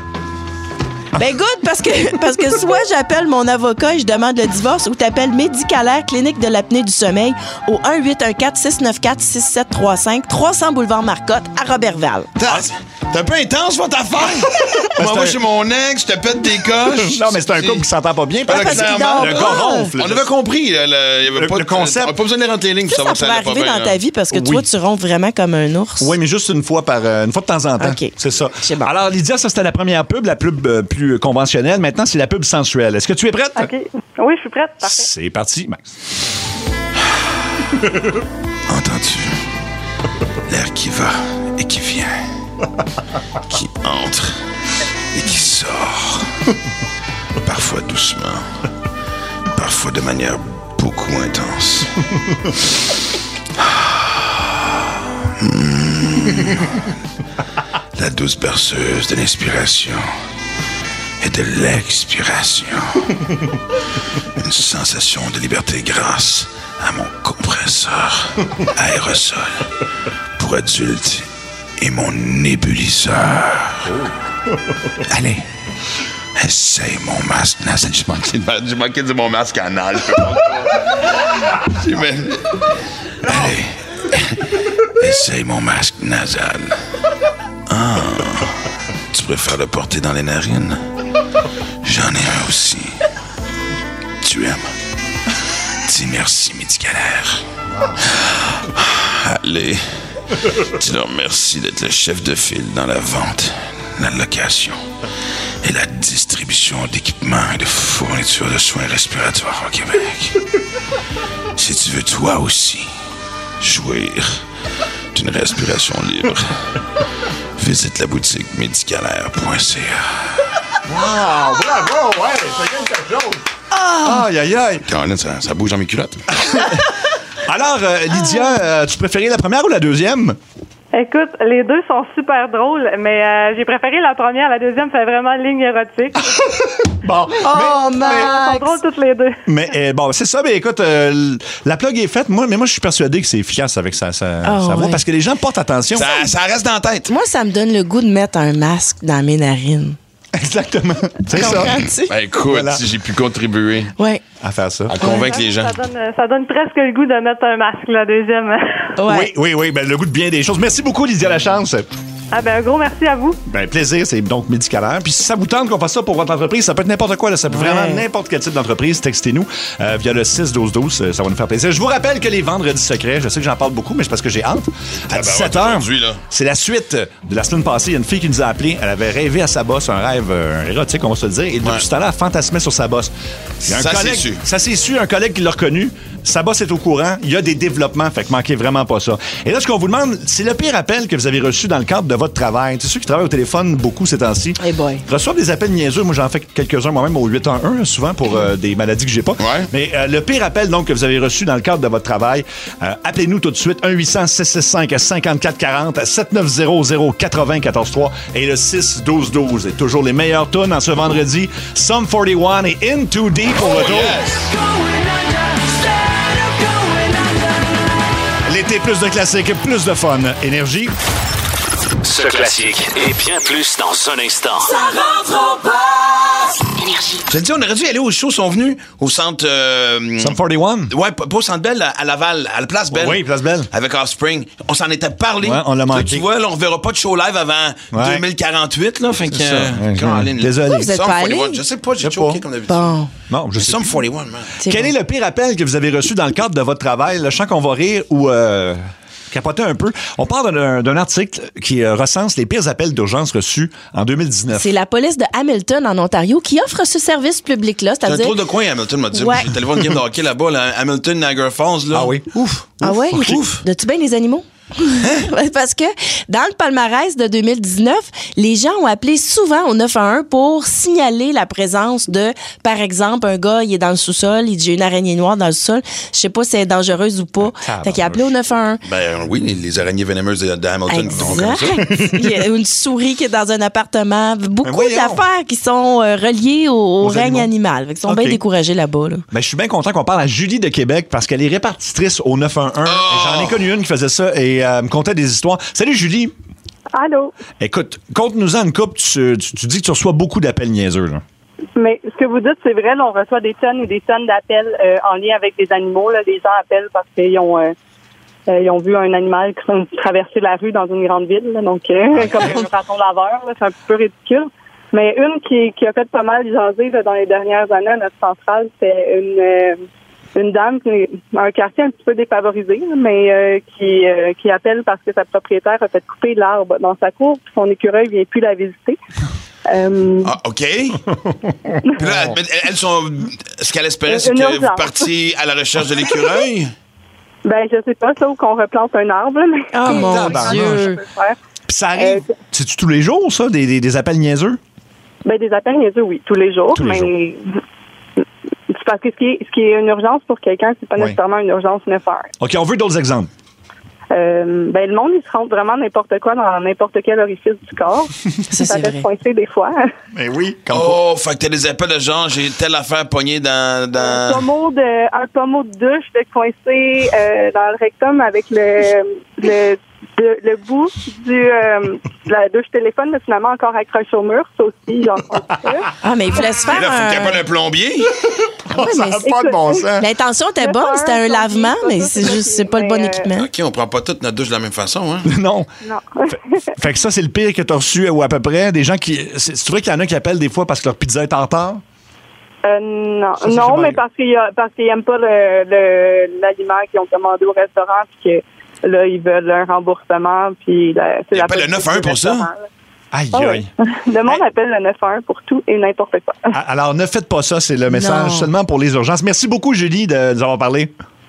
Ben good, parce que, parce que soit j'appelle mon avocat et je demande le divorce ou t'appelles médicalaire, clinique de l'apnée du sommeil au un huit un quatre six neuf quatre six sept trois cinq, trois cents boulevard Marcotte à Robertval. T'as- T'es un peu intense, votre affaire! On m'envoie un- chez mon ex, je te pète des coches. Non, mais c'est un couple qui s'entend pas bien. Ah, parce que clairement. dort le pas. gars ronfle. On avait compris, là, le, il y avait Le- pas le de- concept. On n'a pas besoin de les rentrer les lignes pour Ça, savoir ça que ça pourrait allait pas arriver dans bien, ta là. vie parce que Oui. toi, tu ronfles vraiment comme un ours. Oui, mais juste une fois par euh, une fois de temps en temps. OK. C'est ça. C'est bon. Alors, Lydia, ça c'était la première pub, la pub euh, plus conventionnelle. Maintenant, c'est la pub sensuelle. Est-ce que tu es prête? OK. Oui, je suis prête. Parfait. C'est parti, Max. Entends-tu? L'air qui va et qui vient, qui entre et qui sort. Parfois doucement, parfois de manière beaucoup intense. Hmm. La douce berceuse de l'inspiration et de l'expiration. Une sensation de liberté grâce à mon compresseur aérosol pour adultes et mon nébuliseur. Allez, essaye mon masque nasal. J'ai manqué, de- j'ai manqué de dire mon masque anal. je peux pas. J'ai même- Allez, essaye mon masque nasal. Ah, tu préfères le porter dans les narines? J'en ai un aussi. Tu aimes? Dis merci, médicalaire. Allez, tu leur remercies d'être le chef de file dans la vente, la location et la distribution d'équipements et de fournitures de soins respiratoires au Québec. Si tu veux toi aussi jouir d'une respiration libre, visite la boutique médicalaire point c a. Wow, bravo, ouais, c'est quelque chose. Aïe, aïe, aïe. Caroline, ça, ça bouge dans mes culottes. Alors, euh, Lydia, euh, tu préférais la première ou la deuxième? Écoute, les deux sont super drôles, mais euh, j'ai préféré la première. La deuxième fait vraiment ligne érotique. Bon. Oh, mais, Elles Max! sont drôles toutes les deux. mais, euh, bon, c'est ça. Mais écoute, euh, la plug est faite. Moi, mais moi, je suis persuadé que c'est efficace avec sa, sa, Ah, sa voix ouais. parce que les gens portent attention. Ça, ça reste dans la tête. Moi, ça me donne le goût de mettre un masque dans mes narines. Exactement. C'est ça. Comprends-tu? Ben, écoute, Voilà. si j'ai pu contribuer Ouais. À faire ça. à convaincre les gens. Ça donne, ça donne presque le goût de mettre un masque, la deuxième. Ouais. Oui, oui, oui. Ben, le goût de bien des choses. Merci beaucoup, Lydia Lachance. Ah ben, un gros merci à vous. Ben, plaisir, c'est donc médicalaire. Puis si ça vous tente qu'on fasse ça pour votre entreprise, ça peut être n'importe quoi. Là. Ça peut Ouais. vraiment n'importe quel type d'entreprise. Textez-nous euh, via le six douze douze. euh, Ça va nous faire plaisir. Je vous rappelle que les vendredis secrets, je sais que j'en parle beaucoup, mais c'est parce que j'ai hâte. À Ah ben dix-sept ouais, heures, aujourd'hui, là. c'est la suite de la semaine passée. Il y a une fille qui nous a appelé. Elle avait rêvé à sa bosse, un rêve euh, érotique, on va se le dire. Et depuis Ouais. tout à l'heure, elle fantasmait sur sa bosse. Il y a un Ça, c'est collègue- su. Ça s'est su, un collègue qui l'a reconnu. Sa bosse est au courant. Il y a des développements, fait que manquez vraiment pas ça. Et là, ce qu'on vous demande, c'est le pire appel que vous avez reçu dans le cadre de votre travail. C'est ceux qui travaillent au téléphone beaucoup ces temps-ci. Hey boy. Reçoivent des appels niaiseux. Moi, j'en fais quelques-uns moi-même au huit un un, souvent pour euh, des maladies que j'ai pas. Ouais. Mais euh, le pire appel donc que vous avez reçu dans le cadre de votre travail, euh, appelez-nous tout de suite un huit cents six six cinq cinquante-quatre quarante, sept neuf zéro zéro quatre-vingts quatorze trois et le six douze douze. Et toujours les meilleures tunes en ce vendredi. Sum quarante et In Too Deep au retour. L'été, plus de classiques, plus de fun. Énergie. Ce classique et bien plus dans un instant. Ça rentre au poste. Je te dis, on aurait dû aller au show. Ils sont venus au centre... euh, Sum quarante et un. Ouais, pas pas au centre Bell, à Laval, à la Place Bell. Oui, Place Belle. Avec Offspring. On s'en était parlé. Ouais, on l'a Là, manqué. Tu vois, là, on verra pas de show live avant Ouais. deux mille quarante-huit, là. Fait que. C'est ça. euh, Ouais, Caroline, ouais. Désolé. Vous êtes Sum pas quarante et un, allé? Je sais pas, j'ai Je sais choqué pas. comme d'habitude. Bon. Non, je sais Sum plus. quarante et un, man. C'est Quel bon. est le pire appel que vous avez reçu dans le cadre de votre travail? Je sens qu'on va rire ou euh, capoter un peu. On parle d'un, d'un article qui euh, recense les pires appels d'urgence reçus en deux mille dix-neuf. C'est la police de Hamilton, en Ontario, qui offre ce service public-là. C'est un C'est-à-dire. drôle de coin, Hamilton m'a dit. Ouais. J'étais allé voir une game de hockey là-bas, là, Hamilton, Niagara Falls, là. Ah oui? Ouf. Ah ouais? Ouf. Ouf. As-tu bien les animaux? Parce que dans le palmarès de deux mille dix-neuf, les gens ont appelé souvent au neuf un un pour signaler la présence de, par exemple, un gars, il est dans le sous-sol, il dit j'ai une araignée noire dans le sol, je sais pas si elle est dangereuse ou pas. Fait qu'il a appelé au neuf un un. Ben oui, les, les araignées vénémeuses de, de Hamilton. sont comme ça. Exact. Il y a une souris qui est dans un appartement. Beaucoup voyons. d'affaires qui sont euh, reliées au, au Aux règne animaux. animal. Fait qu'ils sont OK. bien découragés là-bas. Là. Ben, je suis bien content qu'on parle à Julie de Québec parce qu'elle est répartitrice au neuf un un. Oh! J'en ai connu une qui faisait ça et euh, me contait des histoires. Salut Julie. Allô? Écoute, conte-nous-en une couple. Tu, tu, tu dis que tu reçois beaucoup d'appels niaiseux. Là. Mais ce que vous dites, c'est vrai, là, on reçoit des tonnes et des tonnes d'appels euh, en lien avec des animaux. Là. Les gens appellent parce qu'ils ont, euh, euh, ils ont vu un animal qui traverser la rue dans une grande ville. Là. Donc, euh, comme un raton laveur, là, c'est un petit peu ridicule. Mais une qui, qui a fait pas mal jaser là, dans les dernières années à notre centrale, c'est une... Euh, une dame qui est dans un quartier un petit peu défavorisé, mais euh, qui euh, qui appelle parce que sa propriétaire a fait couper l'arbre dans sa cour, puis son écureuil vient plus la visiter. Euh, Ah, OK. Puis là, mais elles sont. Ce qu'elle espérait, c'est Une que vous urgence. partiez à la recherche de l'écureuil. ben, je sais pas, sauf qu'on replante un arbre, mais Oh mon tabarnak. Dieu! peut faire. Puis ça arrive. Euh, C'est-tu tous les jours, ça, des, des, des appels niaiseux? Ben, des appels niaiseux, oui, tous les jours, Tous les mais c'est parce que ce qui est, ce qui est une urgence pour quelqu'un, c'est pas Oui. nécessairement une urgence neuf heures. OK, on veut d'autres exemples. Euh, ben, le monde, il se rentre vraiment n'importe quoi dans n'importe quel orifice du corps. Ça, Ça c'est fait vrai. se coincer des fois. Ben oui. Comme Oh, fait que t'as des appels de genre, j'ai telle affaire pognée dans. Un dans... pommeau de, un pommeau de douche fait coincer euh, dans le rectum avec le, le, le, le bout du, euh, de la douche téléphone, mais finalement encore accroché au mur. Ça aussi, j'en pense pas. Ah, mais il vous laisse Mais faire là, faut qu'il y ait un... pas un plombier. Ouais, ça mais n'a c'est- pas de bon sens. L'intention était Le bonne, c'était un faire, lavement, ça, mais ça, c'est ça, juste, c'est pas le mais, bon euh, équipement. OK, on prend pas toute notre douche de la même façon, hein? Non. Non. Fait que ça, c'est le pire que tu as reçu, ou à peu près. Des gens qui. C'est c'est vrai qu'il y en a qui appellent des fois parce que leur pizza est en retard? Euh, non, Ça, c'est non, jamais mais arrivé. parce qu'il y a, parce qu'ils aiment pas le, le, l'aliment qu'ils ont commandé au restaurant, puis que là, ils veulent un remboursement, puis la, c'est Ils la appellent le politique neuf un un du pour ça? restaurant, là. Aïe, Ah aïe. oui. Le monde appelle le neuf un un pour tout et n'importe quoi. A- Alors, ne faites pas ça, c'est le message Non. seulement pour les urgences. Merci beaucoup, Julie, de nous avoir parlé.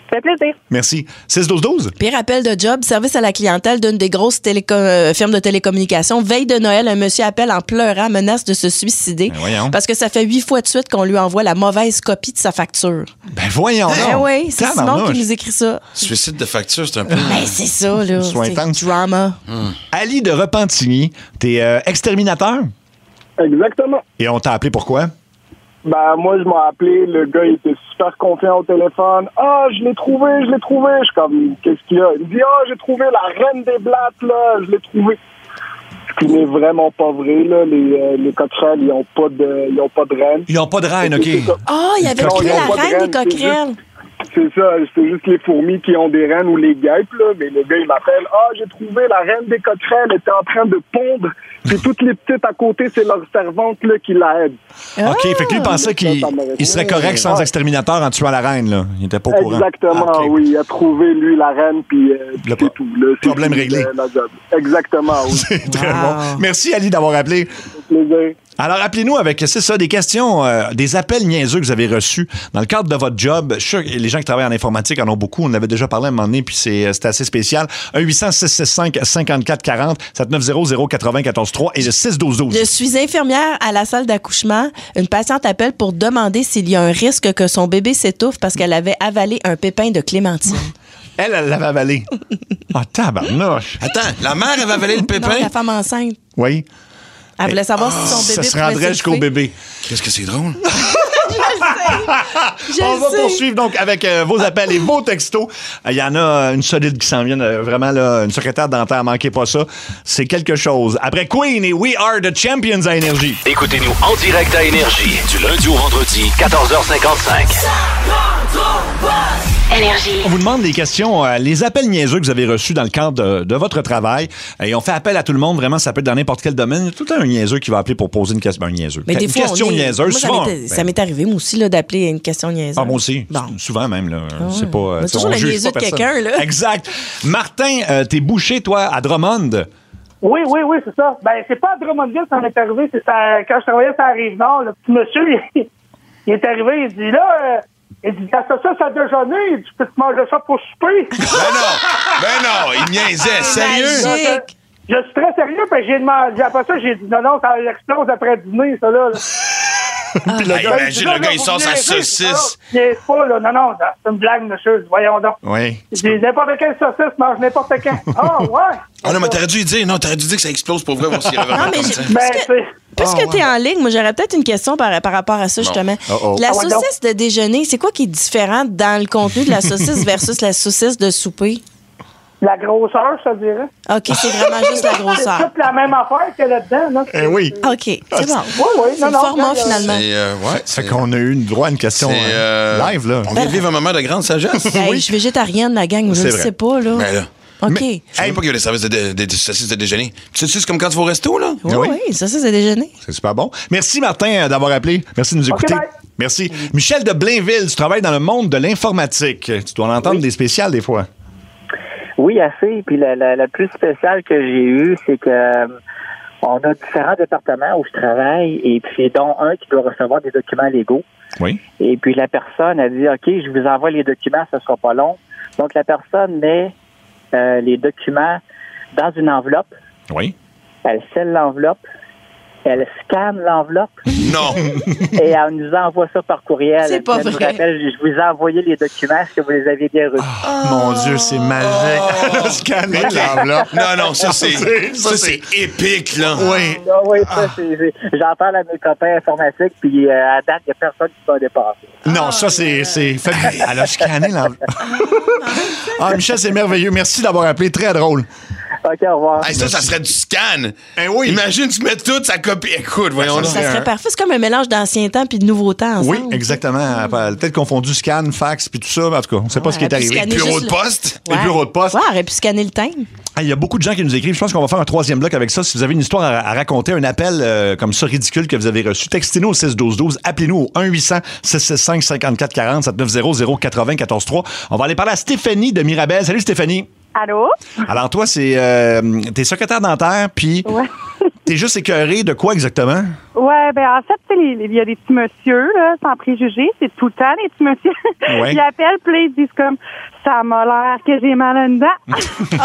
Ça fait plaisir. Merci. six douze douze. Pire appel de job, service à la clientèle d'une des grosses téléco- euh, firmes de télécommunications. Veille de Noël, un monsieur appelle en pleurant, menace de se suicider. Ben voyons. Parce que ça fait huit fois de suite qu'on lui envoie la mauvaise copie de sa facture. Ben voyons Ben donc. oui, c'est Simon Tabarnouche. qui nous écrit ça. Suicide de facture, c'est un peu. Ben c'est ça, là. Soin C'est intense. drama. Ali de Repentigny, t'es euh, exterminateur Exactement. et on t'a appelé pourquoi? Ben, moi, je m'ai appelé, le gars, il était super confiant au téléphone. Ah, je l'ai trouvé, je l'ai trouvé. Je suis comme, qu'est-ce qu'il y a? Il me dit, ah, j'ai trouvé la reine des blattes, là, je l'ai trouvé. Ce qui n'est vraiment pas vrai, là. Les, euh, les coquerelles, ils ont pas de, ils ont pas de reine. Ils n'ont pas de reine, OK. Ah, il avait Non, trouvé ils ont la pas de reine des reine, c'est coquerelles. C'est ça, c'est juste les fourmis qui ont des reines ou les guêpes, là. Mais le gars, il m'appelle, ah, j'ai trouvé la reine des coquerelles, elle était en train de pondre. Puis toutes les petites à côté, c'est leur servante, là, qui l'aide. OK, fait que lui, il pensait qu'il Ça, ça m'aurait- il serait correct sans Ouais. exterminateur en tuant la reine, là. Il était pas au courant. Exactement, Ah, OK. oui. Il a trouvé, lui, la reine, puis, euh, puis Le c'est pro- tout. Là. C'est problème fini, réglé. euh, la job. Exactement, oui. C'est très Wow. bon. Merci, Ali, d'avoir appelé. Plaisir. Alors, appelez-nous avec, c'est ça, des questions, euh, des appels niaiseux que vous avez reçus dans le cadre de votre job. Je suis sûr que les gens qui travaillent en informatique en ont beaucoup. On en avait déjà parlé à un moment donné, puis c'est, c'est assez spécial. un huit cents six six cinq cinq quatre quatre zéro, sept neuf zéro zéro quatre-vingt-quatorze trois et le six douze douze. Je suis infirmière à la salle d'accouchement. Une patiente appelle pour demander s'il y a un risque que son bébé s'étouffe parce qu'elle avait avalé un pépin de clémentine. Elle, elle l'avait avalé. Ah, tabarnouche. Attends, la mère, elle va avaler le Non, pépin? la femme enceinte. Oui. Elle voulait savoir si son bébé Ça se pouvait rendrait jusqu'au s'étouffer. bébé. Qu'est-ce que c'est drôle? Je On le va sais. poursuivre donc avec euh, vos appels et vos textos. Il y en a euh, une solide qui s'en vient. euh, vraiment, là, une secrétaire dentaire, manquez pas ça. C'est quelque chose. Après Queen et We Are the Champions à Énergie. Écoutez-nous en direct à Énergie du lundi au vendredi, quatorze heures cinquante-cinq. Énergie. On vous demande des questions, euh, les appels niaiseux que vous avez reçus dans le cadre de, de votre travail. Et on fait appel à tout le monde, vraiment, ça peut être dans n'importe quel domaine. Il y a tout le temps un niaiseux qui va appeler pour poser une question. Ben, un niaiseux. Mais des une fois, question on est- niaiseuse. Moi, ça souvent, m'est- ben, ça m'est arrivé, moi aussi, là, d'appeler une question niaiseuse. Ah, moi aussi. Bon. Souvent même. Là. C'est pas, Mais tu sais, toujours on le juge niaiseux pas de personne. quelqu'un, là. Exact. Martin, euh, t'es bouché, toi, à Drummond. Oui, oui, oui, c'est ça. Ben, c'est pas à Drummondville, ça m'est arrivé. C'est à- quand je travaillais sur la Rive-Nord, le petit monsieur, il, il est arrivé, il dit, là, euh, il dit, t'as ça à déjeuner, il dit, tu peux te manger ça pour souper. Ben non! Ben non! Il niaisait, sérieux? Magique. Je suis très sérieux, puis j'ai demandé, après ça, j'ai dit, non, non, ça explose après dîner, ça, là. là. Puis le Hey, gars- imagine, le gars, il sort sa saucisse. Il est pas, là. Non, non, c'est une blague, monsieur. Voyons donc. Oui. Il dit, n'importe quelle saucisse mange n'importe quand. Ah, ouais. Ah non, mais t'aurais dû lui dire, non, t'aurais dû dire que ça explose pour vrai, voir s'il y avait Non, vraiment mais comme j'ai- ça. Ben, Puisque- c'est... Puisque tu es en ligne, moi, j'aurais peut-être une question par, par rapport à ça, justement. Oh-oh. La Ah ouais, saucisse de déjeuner, c'est quoi qui est différent dans le contenu de la saucisse versus la saucisse de souper? La grosseur, je te dirais. OK, c'est vraiment juste la C'est grosseur. toute la même affaire que là-dedans, là. Eh oui. OK, c'est bon. Oui, oui, C'est non, le non. format, non, finalement. C'est, euh, ouais, Fait c'est, qu'on a eu une droit à une question c'est, euh, euh, live, là. On vient de vivre un moment de grande sagesse. Hey, je suis végétarienne, la gang, je C'est ne vrai. sais pas, là. Ben là. OK. Mais- Je savais pas qu'il y avait des services de, de, de- de saucisses de déjeuner. Tu sais, c'est comme quand tu vas au resto, là? Oui, Oui. oui, ça, ça, c'est déjeuner. C'est super bon. Merci, Martin, euh, d'avoir appelé. Merci de nous écouter. bye. Merci. Michel de Blainville, tu travailles dans le monde de l'informatique. Tu dois en entendre des spéciales des fois. Oui, assez. Puis la, la, la plus spéciale que j'ai eue, c'est que euh, on a différents départements où je travaille, et puis dont un qui doit recevoir des documents légaux. Oui. Et puis la personne a dit, OK, je vous envoie les documents, ça sera pas long. Donc la personne met euh, les documents dans une enveloppe, Oui. elle scelle l'enveloppe, elle scanne l'enveloppe Non! et elle nous envoie ça par courriel. C'est pas Elle nous vrai. rappelle, je vous ai envoyé les documents, est-ce que vous les avez bien reçus? Mon Dieu, c'est magique. Elle a scanné l'enveloppe. Non, non, ça, c'est, C'est- ça, ça, c'est épique, là. Oui. Ah oui, ça, c'est, c'est- j'en parle à mes copains informatiques, puis euh, à date, il n'y a personne qui va dépasser. Non, ça, c'est, c'est fabuleux. Elle a scanné l'enveloppe. Ah, Michel, c'est merveilleux. Merci d'avoir appelé. Très drôle. OK, au revoir. Hey, ça, ça serait du scan. Eh oui. Imagine, tu mets toute sa copie. Écoute, voyons Ça donc. Ça C'est serait un- parfait. C'est comme un mélange d'ancien temps puis de nouveau temps ensemble. Oui, exactement. Elle a peut-être confondu scan, fax, puis tout ça. En tout cas, on ne sait pas Ouais, ce qui est puis arrivé. scanner Bureau juste de le- poste. Et bureau de poste. Ouais, elle aurait pu scanner le thème. Ah, il y a beaucoup de gens qui nous écrivent. Je pense qu'on va faire un troisième bloc avec ça. Si vous avez une histoire à, à raconter, un appel euh, comme ça ridicule que vous avez reçu, textez-nous au six douze douze. Appelez-nous au un huit cents six six cinq cinq quatre quatre zéro, sept neuf zéro zéro quatre-vingt quatorze trois. On va aller parler à Stéphanie de Mirabel. Salut Stéphanie. Allô? Alors toi, c'est euh, t'es secrétaire dentaire, puis Ouais. T'es juste écœuré de quoi exactement? Ouais, ben en fait, tu sais, les- il y a des petits messieurs, là, sans préjugés, c'est tout le temps des petits messieurs. Ouais. Ils appellent, puis là, ils disent comme, ça m'a l'air que j'ai mal en dedans.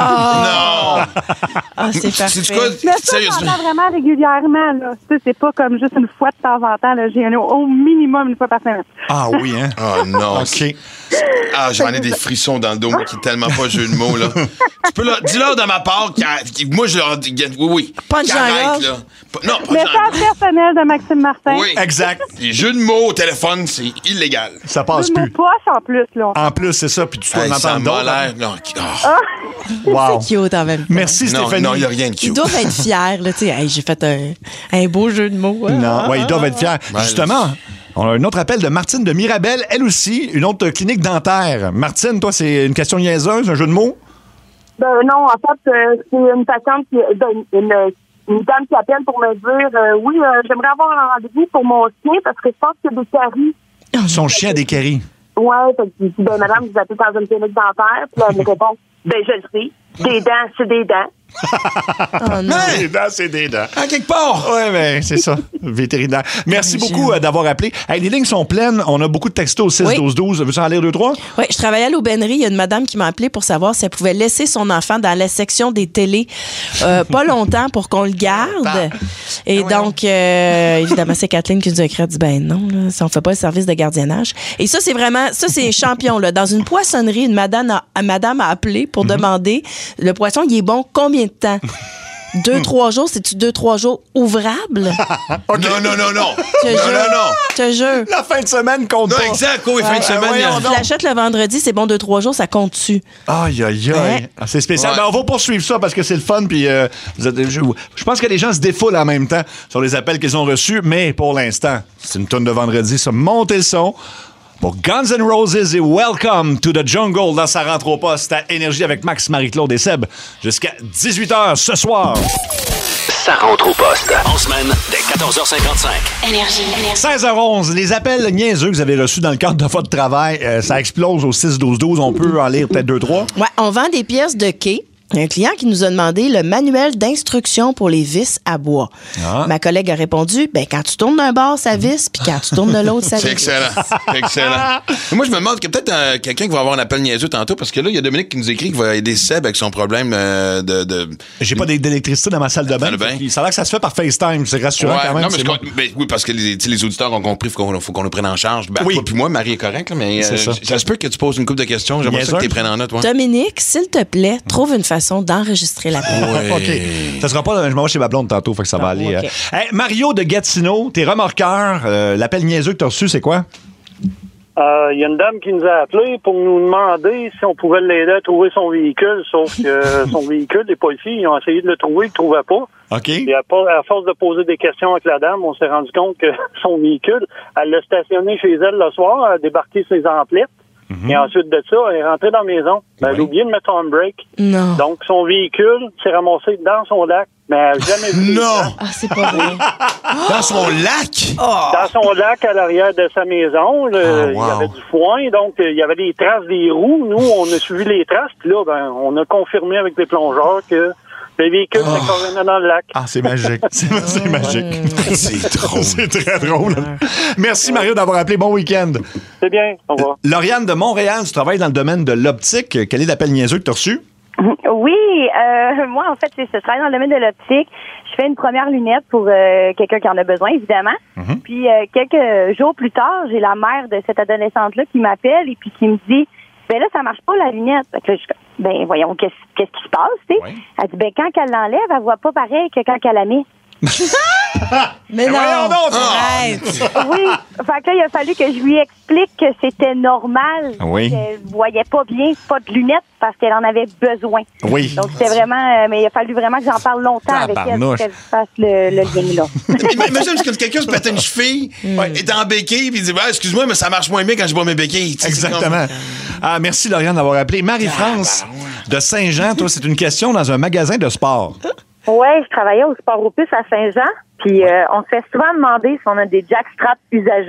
Non! Ah, c'est C'est parfait. quoi? Mais ça, Sérieusement? j'entends vraiment régulièrement, là. Tu sais, c'est pas comme juste une fois de temps en temps, là. J'ai un au minimum une fois par semaine. Ah oui, hein? Oh non. OK. Ah, j'en ai des frissons dans le dos, moi, qui est tellement pas jeu de mots, là. Tu peux leur, dis-leur de ma part, qu'à- qui- moi, je leur dis, oui, oui. Pas de qu'ils arrêtent, jargon. là. Pas- Non, pas de Message jargon. personnel de Maxime Martin. Oui. Exact. Les jeux de mots au téléphone, c'est illégal. Ça passe Mon plus. poche en plus, là. En plus, c'est ça, puis tu dois Hey, en ça entendre m'a d'autres. hein? l'air. Non, qui- oh. Wow. C'est cute en même temps. Merci, Non, Stéphanie. non, il n'y a rien de Ils cute. doivent être fiers, là. Tu sais, hey, j'ai fait un, un beau jeu de mots. hein. Non, ouais, ils doivent être fiers. Ouais, Justement, on a un autre appel de Martine de Mirabel, elle aussi, une autre clinique dentaire. Martine, toi, c'est une question niaiseuse, un jeu de mots? Ben non, en fait, euh, c'est une patiente qui, ben, une, une dame qui appelle pour me dire, euh, oui, euh, j'aimerais avoir un rendez-vous pour mon chien parce que je pense qu'il y a des caries. Son chien a des caries. Ouais, fait que je dis, ben madame, vous appelez dans une clinique dentaire. Puis là, elle me répond, ben je le sais, des dents, c'est des dents. Oh non. Des dents, c'est des dents. À quelque part. Oui, mais c'est ça, vétérinaire. Merci J'aime. beaucoup euh, d'avoir appelé. Hey, les lignes sont pleines. On a beaucoup de textos au six douze douze. Veux-tu en lire deux, trois? Oui, je travaillais à l'aubainerie. Il y a une madame qui m'a appelé pour savoir si elle pouvait laisser son enfant dans la section des télés euh, pas longtemps pour qu'on le garde. Et donc, euh, évidemment, c'est Kathleen qui nous a écrit, elle dit, ben non, là, si on fait pas le service de gardiennage. Et ça, c'est vraiment, ça, c'est champion, là. Dans une poissonnerie, une madame a, une madame a appelé pour demander, le poisson, il est bon combien de temps? Deux, trois jours, c'est-tu deux, trois jours ouvrables? Non, non, non, non. Je te Non, jure. non, non. Je te jure. La fin de semaine compte Non, pas. exact. Oui, fin de Ouais, semaine. voyons il y a- Si tu l'achètes le vendredi, c'est bon deux, trois jours, ça compte dessus. Aïe, aïe, aïe. Ouais. Ah, c'est spécial. Ouais. Ben, on va poursuivre ça parce que c'est le fun. Puis, euh, vous êtes- je, je pense que les gens se défoulent en même temps sur les appels qu'ils ont reçus. Mais pour l'instant, c'est une tonne de vendredi. Ça, montez le son. Pour Guns N' Roses et Welcome to the Jungle dans sa rentre au poste à Énergie avec Max, Marie-Claude et Seb jusqu'à dix-huit heures ce soir. Ça rentre au poste. En semaine, dès quatorze heures cinquante-cinq. Énergie. Énergie. seize heures onze, les appels niaiseux que vous avez reçus dans le cadre de votre travail, euh, ça explose au six douze douze. On peut en lire peut-être deux, trois. Ouais, on vend des pièces de quai. Un client qui nous a demandé le manuel d'instruction pour les vis à bois. Ah. Ma collègue a répondu, ben quand tu tournes d'un bord, ça visse, puis quand tu tournes de l'autre, ça visse. C'est excellent. C'est excellent. Mais moi, je me demande qu'il y a peut-être euh, quelqu'un qui va avoir un appel niaiseux tantôt parce que là, il y a Dominique qui nous écrit qu'il va aider Seb avec son problème euh, de. de... J'ai pas d'électricité dans ma salle de bain. Salle de bain. Fait que Ça a l'air que ça se fait par FaceTime. C'est rassurant Ouais, quand même. non, mais c'est je bon. crois- ben, oui, parce que les, tu sais, les auditeurs ont compris qu'il faut, faut qu'on le prenne en charge. Ben, Oui. toi puis moi, Marie est correcte, là, mais C'est euh, ça. ça se peut que tu poses une couple de questions. J'aimerais ça que Niaiseux. tu les prennes en note. Ouais. Dominique, s'il te plaît, trouve une façon d'enregistrer la Ouais. OK. Ça sera pas. Je m'en vais chez ma blonde tantôt, fait que ça va Ah, aller. OK. euh. Hey, Mario de Gatineau, t'es remorqueur. Euh, L'appel niaiseux que t'as reçu, c'est quoi? Euh, Il y a une dame qui nous a appelé pour nous demander si on pouvait l'aider à trouver son véhicule, sauf que son véhicule, les policiers, ils ont essayé de le trouver, ils ne trouvaient pas. OK. Et à, po- à force de poser des questions avec la dame, on s'est rendu compte que son véhicule, elle l'a stationné chez elle le soir, elle a débarqué ses emplettes, et ensuite de ça, elle est rentrée dans la maison. Ben, Elle a oublié de mettre son break. Non. Donc, son véhicule s'est ramassé dans son lac, mais elle n'a jamais vu les Non! traces. Ah, c'est pas vrai. Dans son lac? Dans son lac à l'arrière de sa maison, le- Ah, wow. il y avait du foin, donc euh, il y avait des traces des roues. Nous, on a suivi les traces, puis là, ben, on a confirmé avec les plongeurs que le véhicule Oh. était carrément dans le lac. Ah, c'est magique. C'est c'est magique. C'est drôle. C'est très drôle. Merci, Mario, d'avoir appelé. Bon week-end. C'est bien, au revoir. Lauriane de Montréal, tu travailles dans le domaine de l'optique. Quel est l'appel niaiseux que tu as reçu? Oui, euh, moi, en fait, c'est ça. Je travaille dans le domaine de l'optique. Je fais une première lunette pour euh, quelqu'un qui en a besoin, évidemment. Puis, euh, quelques jours plus tard, j'ai la mère de cette adolescente-là qui m'appelle et puis qui me dit, ben là, ça marche pas, la lunette. Fait que là, je suis comme, ben, voyons, qu'est-ce, qu'est-ce qui se passe, tu sais? Oui. Elle dit, ben, quand elle l'enlève, elle voit pas pareil que quand elle la met. Mais non. voyons donc! Arrête. Oui. Fait que là, il a fallu que je lui explique que c'était normal. Oui. Qu'elle voyait pas bien, pas de lunettes, parce qu'elle en avait besoin. Oui. Donc, c'était vraiment... euh, mais il a fallu vraiment que j'en parle longtemps avec elle pour Tabarnouche. qu'elle fasse le, le lien, là. Mais Imagine quand quelqu'un se pète une cheville, est en béquille, puis il dit ouais, excuse-moi, mais ça marche moins bien quand je bois mes béquilles. Tu sais, c'est Exactement. Ah, merci, Lauriane, d'avoir appelé. Marie-France de Saint-Jean, toi, c'est une question dans un magasin de sport. Ouais, je travaillais au Sport Opus à Saint-Jean, puis euh, on se fait souvent demander si on a des jackstraps usagés.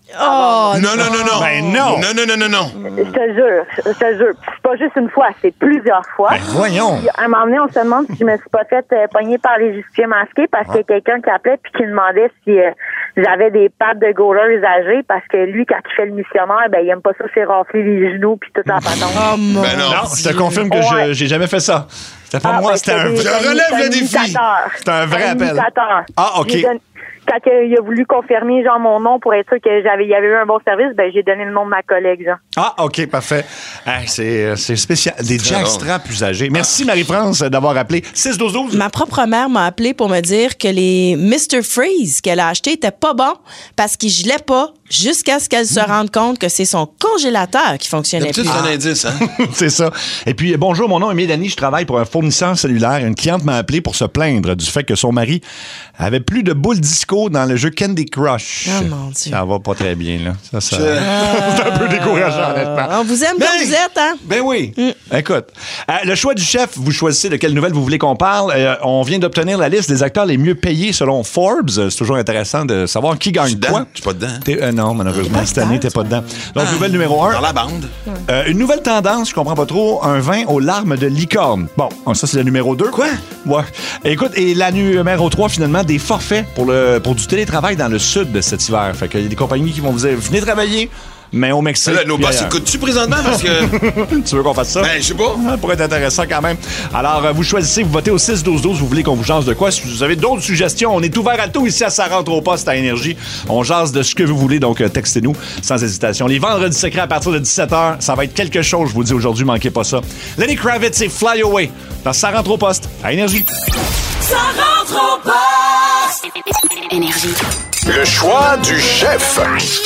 Oh, Non, non, non, non. Ben non. Non, non, non, non, non. Je te jure, je te jure. C'est pas juste une fois, c'est plusieurs fois. Ben voyons. Puis, à un moment donné, on se demande si je me suis pas fait euh, pogner par les justiciers masqués parce qu'il y a quelqu'un qui appelait puis qui demandait si euh, j'avais des pattes de goaler usagées parce que lui, quand il fait le missionnaire, ben il aime pas ça, c'est rafler les genoux puis tout en patron. Oh, mon Ben non. Non, je te confirme que je- Ouais. j'ai jamais fait ça. C'était pas Ah, moi, ben, c'était c'est un des- vrai. Je relève c'est un le défi. imitateur. C'est un vrai appel. imitateur. Ah, OK. J'ai donné- Quand euh, il a voulu confirmer genre mon nom pour être sûr que j'avais, il y avait eu un bon service, ben j'ai donné le nom de ma collègue. Genre. Ah, OK, parfait. Ah, c'est, c'est spécial. Des Très jackstraps usagés. Merci, Marie-France, d'avoir appelé. six douze douze. Ma propre mère m'a appelé pour me dire que les mister Freeze qu'elle a achetés étaient pas bons parce qu'ils gelaient pas jusqu'à ce qu'elle se rende compte que c'est son congélateur qui fonctionnait D'habitude, plus. c'est un indice, hein? C'est ça. Et puis, bonjour, mon nom est Mélanie, je travaille pour un fournisseur cellulaire. Une cliente m'a appelé pour se plaindre du fait que son mari avait plus de boules disco dans le jeu Candy Crush. Oh, mon Dieu. Ça va pas très bien, là. Ça, ça... Je- c'est un peu décourageant, honnêtement. On vous aime Ben, comme vous êtes, hein? Ben oui. Écoute, euh, le choix du chef, vous choisissez de quelle nouvelle vous voulez qu'on parle. Euh, on vient d'obtenir la liste des acteurs les mieux payés selon Forbes. Euh, C'est toujours intéressant de savoir qui Je suis gagne dedans? quoi. Je suis pas dedans. T'es- euh, non, malheureusement, cette année, t'es pas dedans. Donc, nouvelle numéro un. Dans la bande. Euh, une nouvelle tendance, je comprends pas trop, un vin aux larmes de licorne. Bon, ça, c'est le numéro deux. Quoi? Ouais. Écoute, et la numéro trois, finalement, des forfaits pour, le, pour du télétravail dans le sud de cet hiver. Fait qu'il y a des compagnies qui vont vous dire, venez travailler, mais au Mexique. Là, nos puis boss ailleurs. écoutent-tu présentement? Parce que. Tu veux qu'on fasse ça? Ben, je sais pas. Ça pourrait être intéressant quand même. Alors, euh, vous choisissez, vous votez au six douze douze, vous voulez qu'on vous jase de quoi? Si vous avez d'autres suggestions, on est ouvert à tout ici à Ça rentre au poste à Énergie. On jase de ce que vous voulez, donc euh, textez-nous sans hésitation. Les vendredis secrets à partir de dix-sept heures, ça va être quelque chose, je vous le dis aujourd'hui, manquez pas ça. Lenny Kravitz et Fly Away dans Ça rentre au poste à Énergie. Ça rentre au poste. Énergie. Le choix du chef.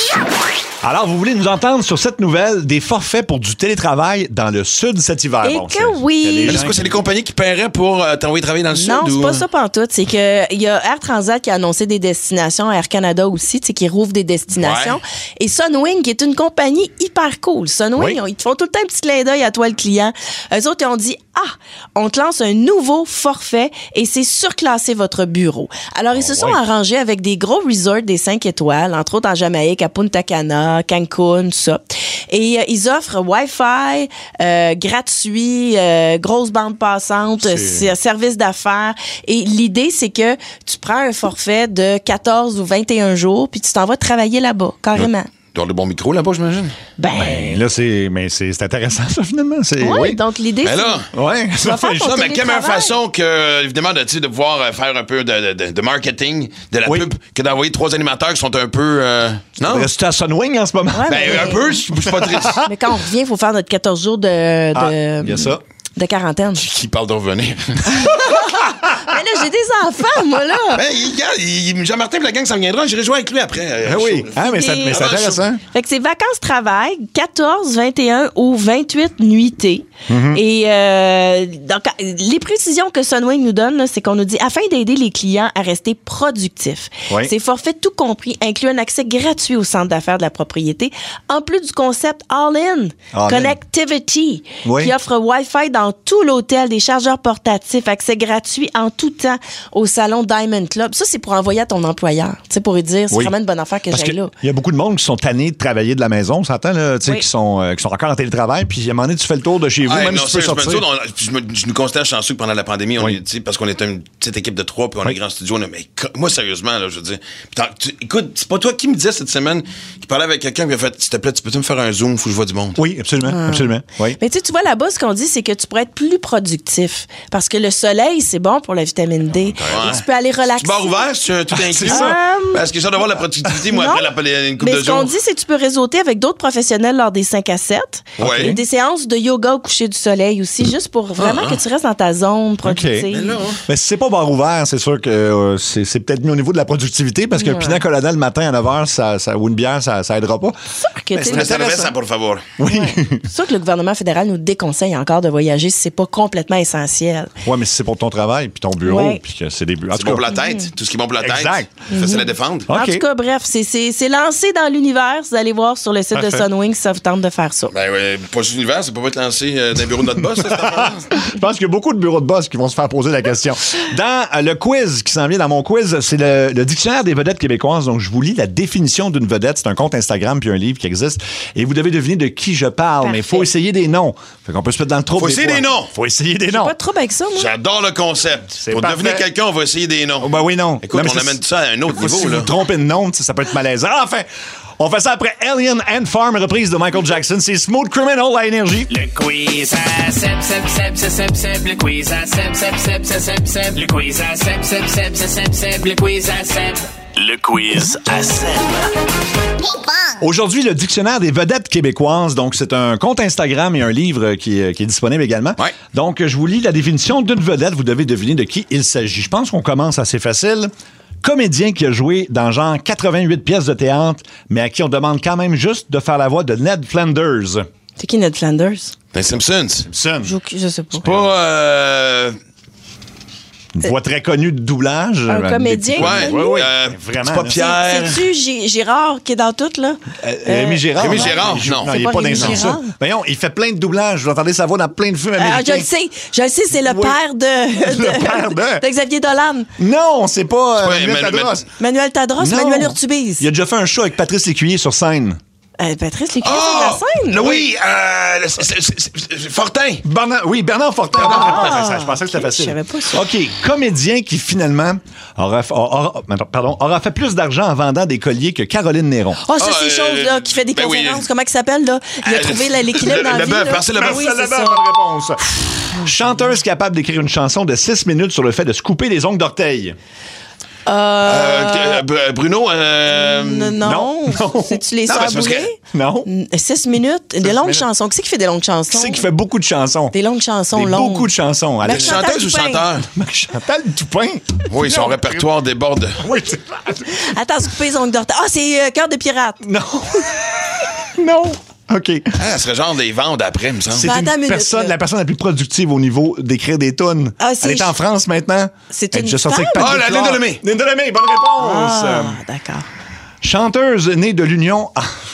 Alors, vous voulez nous entendre sur cette nouvelle des forfaits pour du télétravail dans le sud cet hiver. Et Bon, que c'est- oui. il y a des Mais gens c'est quoi, qui- c'est les compagnies qui paieraient pour euh, t'envoyer travailler dans le Non, sud? c'est ou... pas ça pantoute. C'est que il y a Air Transat qui a annoncé des destinations, Air Canada aussi, tu sais, qui rouvre des destinations. Ouais. Et Sunwing, qui est une compagnie hyper cool. Sunwing, Oui. on- ils te font tout le temps un petit clin d'œil à toi, le client. Eux autres, ils ont dit, ah, on te lance un nouveau forfait et c'est surclassé votre bureau. Alors, ils se sont ouais. arrangés avec des gros resorts des cinq étoiles, entre autres en Jamaïque, à Punta Cana, Cancun, tout ça. Et euh, ils offrent Wi-Fi euh, gratuit, euh, grosse bande passante, C'est- c'est un service d'affaires. Et l'idée, c'est que tu prends un forfait de quatorze ou vingt et un jours, puis tu t'en vas travailler là-bas, carrément. Tu as le bon micro là-bas, j'imagine? Ben, Ben, là, c'est, mais c'est, c'est intéressant, ça, finalement. C'est, ouais, oui. donc l'idée, Mais c'est... là, Ouais, vas faire ton non, mais quelle meilleure télétravail. façon que, évidemment, de, tu sais, de pouvoir euh, faire un peu de, de, de marketing, de la Oui. pub, que d'envoyer trois animateurs qui sont un peu. euh, non? Reste-tu à Sunwing en ce moment? Ouais, Ben, mais- un peu, je je suis pas très. Mais quand on revient, il faut faire notre quatorze jours de, de, Ah, il y a ça. de quarantaine. Qui parle de revenir? Mais là, j'ai des enfants, moi, là. Ben, il- regarde, il- Jean-Martin et la gang s'en viendra, j'irai jouer avec lui après. euh, Ah oui. chaud. Ah, mais, ça- Et- mais c'est intéressant. Fait que c'est vacances-travail, quatorze, vingt et un ou vingt-huit nuitées. Mm-hmm. Et euh, donc, les précisions que Sunwing nous donne, là, c'est qu'on nous dit, afin d'aider les clients à rester productifs, Oui. ces forfaits tout compris incluent un accès gratuit au centre d'affaires de la propriété, en plus du concept All-In, All-in. Connectivity, Oui. qui offre Wi-Fi dans tout l'hôtel, des chargeurs portatifs, accès gratuit en tout temps au salon Diamond Club. Ça, c'est pour envoyer à ton employeur, tu sais, pour lui dire, c'est Oui. vraiment une bonne affaire que Parce j'aille qu'il là. y a beaucoup de monde qui sont tannés de travailler de la maison, on s'entend, là, tu sais, Oui. qui, sont, euh, qui sont encore en télétravail, puis à un moment donné, tu fais le tour de chez vous, Ah, même non, si tu peux sérieusement, sortir. nous autres, on- je, me, je nous considère chanceux que pendant la pandémie, on Oui. est, tu sais, parce qu'on est une petite équipe de trois, puis on Oui. est grand studio. on a- mais co- moi, sérieusement, là, je veux dire. Puis t'en- tu- écoute, c'est pas toi qui me disais cette semaine, qui parlait avec quelqu'un qui a fait, s'il te plaît, tu peux-tu me faire un zoom, faut que je vois du monde. Oui, absolument, absolument. Oui. Mais tu sais, tu vois, là-bas, ce qu'on dit, c'est que tu pourrais être plus productif. Parce que le soleil, c'est bon pour la vitamine D. Et tu peux aller relaxer. Tu bar ouvert, c'est tout inclus. C'est ça. Euh, Parce que j'ai hâte d'avoir la productivité, moi, non. après la, une couple Mais de ce qu'on jours. dit, c'est que tu peux réseauter avec d'autres professionnels lors des cinq à sept. Ouais. Et des séances de yoga au coucher du soleil aussi, juste pour vraiment Ah, que tu restes dans ta zone productive. Mais là, hein. Mais si c'est pas bar ouvert, c'est sûr que euh, c'est, c'est peut-être mieux au niveau de la productivité, parce que Ouais. le pina colada le matin à neuf heures, ça, ça, ou une bière, ça, ça aidera pas. Que, tu sais, Mais ça devait ça, pour favor. Oui. c'est sûr que le gouvernement fédéral nous déconseille encore de voyager si c'est pas complètement essentiel. Ouais, mais si c'est pour ton travail puis son bureau, Ouais. puis que c'est des bureaux. C'est bon pour la tête. Tout ce qui est bon pour la tête. Exact. Facile à défendre. En OK. tout cas, bref, c'est- c'est c'est lancé dans l'univers. Vous allez voir sur le site Parfait. de Sunwing si ça vous tente de faire ça. Ben, ouais, pas juste l'univers, ça peut pas être lancé euh, dans le bureau de notre boss, ça, cette affaire-là. Je pense qu'il y a beaucoup de bureaux de boss qui vont se faire poser la question. Dans euh, le quiz qui s'en vient, dans mon quiz, c'est le, le dictionnaire des vedettes québécoises. Donc, je vous lis la définition d'une vedette. C'est un compte Instagram puis un livre qui existe. Et vous devez deviner de qui je parle. Mais il faut essayer des noms. Fait qu'on peut se mettre dans le trou. Faut essayer des noms. Faut essayer des noms. Pas de trouble avec ça, moi. J'adore le concept. Pour parfait. devenir quelqu'un, on va essayer des noms. Oh, ben oui, non. Écoute, Non, mais on c'est- amène ça à un autre Faut- niveau, si là. vous trompez de nom, ça peut être malaisant. Enfin, on fait ça après Alien and Farm, reprise de Michael Jackson. C'est Smooth Criminal à Énergie. Le quiz à Seb, Seb, Seb, Seb, Seb, Seb, le quiz à Seb, Seb, Seb, Seb, Seb, Seb, le quiz à Seb, Seb, Seb, Seb, Seb, Seb, le quiz à Seb. Le quiz à Seb. Aujourd'hui, le dictionnaire des vedettes québécoises. Donc, c'est un compte Instagram et un livre qui est, qui est disponible également. Ouais. Donc, je vous lis la définition d'une vedette. Vous devez deviner de qui il s'agit. Je pense qu'on commence assez facile. Comédien qui a joué dans genre quatre-vingt-huit pièces de théâtre, mais à qui on demande quand même juste de faire la voix de Ned Flanders. C'est qui Ned Flanders? Ben, Simpsons. Simpson. Je, je sais pas. Pas. Euh... Une voix très connue de doublage. Un Euh, comédien des petits- Ouais, Ouais, ouais. euh, Vraiment. c'est pas là. Pierre. C'est-tu Gé- Gérard qui est dans tout, là? Euh, Rémi Gérard. Rémi non? Gérard, Il joue- non. Non, C'est il pas est pas dans Rémi les Gérard? ça. Voyons, il fait plein de doublages. Vous entendez sa voix dans plein de films Ah, américains. je le sais. Je le sais, c'est le Oui. père de, de, Le père de- de Xavier Dolan. Non, c'est pas euh, pas Manuel Emmanuel- Tadros. Manuel Tadros, Non. Manuel Urtubise. Il a déjà fait un show avec Patrice Lécuyer sur scène. Euh, Patrice Lécuyer, Ah! c'est de la scène. Oui, euh, c'est- c'est- c'est- c'est- Fortin. Bernard, oui, Bernard Fortin. Ah! je pensais que c'était facile. Je savais pas ça. OK, comédien qui finalement aura, aura- pardon, aura fait plus d'argent en vendant des colliers que Caroline Néron. Oh, ça, Ah, c'est euh, chose là, qui fait des ben oui. conférences. Comment il s'appelle, là? Il a Euh, trouvé la- l'équilibre le- dans la le vie. bœuf, là. Marcel Leboeuf. Ah oui, Marcel c'est Leboeuf, ça. bonne réponse. Chanteuse capable d'écrire une chanson de six minutes sur le fait de se couper les ongles d'orteil. Euh, Euh, Br- Bruno. Euh... n- non. non, non. C'est-tu les Non, sœurs mais c'est parce que- Boulay? Non. N- Six minutes. Des longues minutes. chansons. Qui c'est qui fait des longues chansons? Qui c'est qui fait beaucoup de chansons? Des longues chansons Des- longues. Beaucoup de chansons. Elle a- Marie Chantal Chanteuse ou Toupin. chanteur? Marie-Chantal Toupin. Oui, son Non. répertoire déborde. Oui, c'est... Attends, se couper les ongles d'orteil. Ah, c'est euh, Cœur de pirate. Non. non. OK. Ah, ça serait genre des ventes après, me semble. C'est Ben, une attends une minute, personne, là. la personne la plus productive au niveau d'écrire des tunes. Ah, c'est- Elle est en France maintenant. C'est Elle est une déjà sortie avec femme? Patrick Ah, la Clark. Linda Lemay. Linda Lemay, bonne réponse. Ah, d'accord. Chanteuse née de l'union...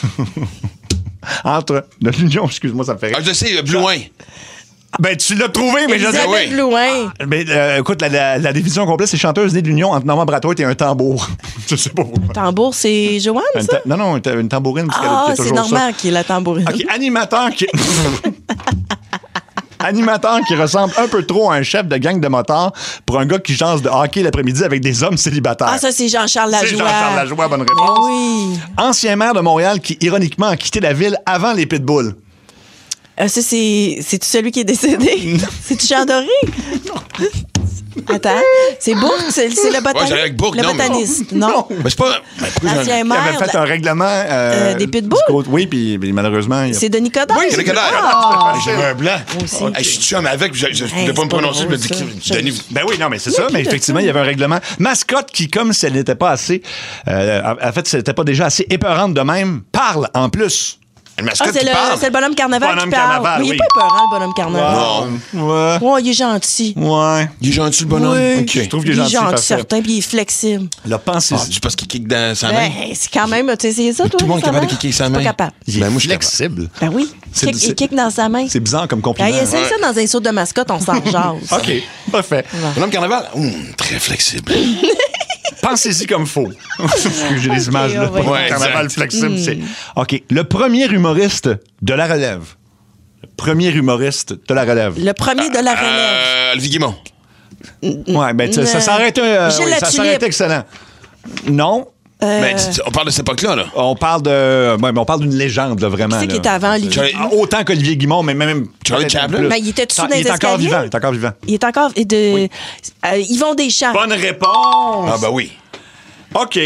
Entre... De l'union, excuse-moi, ça me fait rire. Ah, je sais, Blue Wayne. Ben, tu l'as trouvé, mais je Elisabeth oui. Blouin. Mais euh, écoute, la, la, la division complète, c'est chanteuse née de l'union entre Normand Brathwaite et un tambour. Je sais pas pourquoi. Tambour, c'est Joanne, Un ça? ta- non, non, une, une tambourine. parce qu'elle- Ah, qui a c'est toujours ça. Normand qui est la tambourine. OK, animateur qui... Animateur qui ressemble un peu trop à un chef de gang de motards pour un gars qui jase de hockey l'après-midi avec des hommes célibataires. Ah, ça, c'est Jean-Charles C'est Lajoie. Jean-Charles Lajoie, bonne Ben réponse. oui. Ancien maire de Montréal qui, ironiquement, a quitté la ville avant les pitbulls. Euh, ça, c'est. C'est-tu celui qui est décédé? C'est-tu Jean Doré? Attends. C'est Bourque, c'est c'est le botaniste. Ouais, j'allais avec Bourque, le non, mais- botaniste. Non. Mais c'est pas. Ben, pourquoi j'en- L'ancien Il maire. avait fait un règlement... euh, Euh, des pitbulls? du côté- Oui, puis puis malheureusement... il a- C'est Denis Coderre? Oui, c'est Denis Coderre. Ah. J'avais un blanc. Moi aussi. Hey, je suis chum avec, je je- je Hey, voulais pas c'est me pas prononcer, je me drôle, dis ça. que Denis. Ben oui, non, mais c'est Oui, ça. puis Mais de effectivement, ça. il y avait un règlement. Mascotte qui, comme si elle n'était pas assez... euh, en fait, c'était pas déjà assez épeurante de même, parle en plus. Une Ah, mascotte c'est qui le, parle. c'est le bonhomme carnaval Bonhomme qui parle. carnaval, Mais il oui. est pas épeurant, le bonhomme carnaval. Non. Ouais. Oh, il est gentil. Ouais. Il est gentil, le bonhomme. Oui. OK. Je trouve qu'il est Il est gentil. gentil, parfait. certain, puis il est flexible. Le pensée. Ah, c'est parce qu'il kick dans sa main. Ben, c'est quand même, tu as essayé ça, toi? Tout le monde est récemment? capable de kicker sa Je suis main. pas capable. Il est Ben, moi, je suis flexible. Ben oui. C'est- Kick- c'est- il kick dans sa main. C'est bizarre comme Ben, compliment. il essaye Ouais. ça dans un saut de mascotte, on s'en jase. OK, parfait. Bonhomme carnaval? Hum, très flexible. Pensez-y comme faux. Parce que j'ai des images là. on va y Pas aller. de carnaval Ouais, flexible. c'est- OK. Le premier humoriste de la relève. Le premier humoriste de la relève. Le premier de la relève. Euh, Olivier Guimond. Ouais, ben ça, ça s'arrête. euh, Michel oui, ça Latulippe. s'arrête excellent. Non. Euh, Ben, tu- on parle de cette époque-là, là. On parle de. Ouais, mais on parle d'une légende, là, vraiment. Qui c'est là. qui était avant Olivier Charlie- Guimond? Autant qu'Olivier Guimond, mais même. Charlie peut-être Chaplin? plus. Ben, il était-tu Ah, dans Il les est encore escaliers? vivant. Il est encore vivant. Il est encore. et De, euh, Yvon Deschamps. Bonne réponse! Ah, ben oui. OK.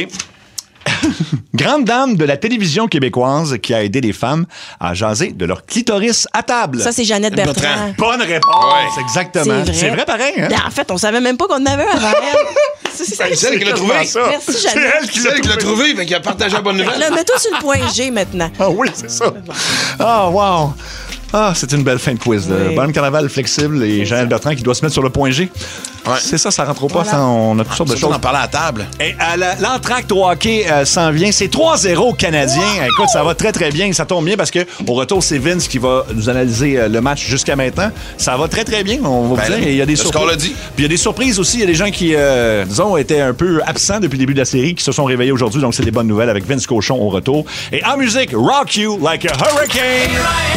Grande dame de la télévision québécoise qui a aidé les femmes à jaser de leur clitoris à table. Ça, c'est Jeannette Bertrand. Bertrand. Bonne réponse, Ouais. exactement. C'est vrai. C'est vrai pareil, hein? Ben, en fait, on savait même pas qu'on en avait un avant elle. C'est- c'est- C'est elle qui l'a trouvé. quasiment ça. Merci, C'est Jeannette. elle qui C'est elle qui l'a trouvé, fait qu'il a partagé la bonne nouvelle. Là, mets-toi sur le point G maintenant. Ah oui, c'est ça. Ah, wow. Ah, c'est une belle fin de quiz. là. Oui. Bonne carnaval flexible et Jeannette Bertrand qui doit se mettre sur le point G. Ouais. C'est ça, ça rentre au pas. Voilà. Ça, on a toutes sortes de Surtout choses. d'en parler à la table. Et à la- l'entracte au hockey euh, s'en vient. C'est trois zéro Canadiens. Écoute, ça va très, très bien. Ça tombe bien parce que au retour, c'est Vince qui va nous analyser euh, le match jusqu'à maintenant. Ça va très, très bien, on va Ben, vous dire. Et il y a des le surprises. score l'a dit. Puis il y a des surprises aussi. Il y a des gens qui, euh, disons, étaient un peu absents depuis le début de la série, qui se sont réveillés aujourd'hui. Donc, c'est des bonnes nouvelles avec Vince Cochon au retour. Et en musique, Rock You Like a Hurricane.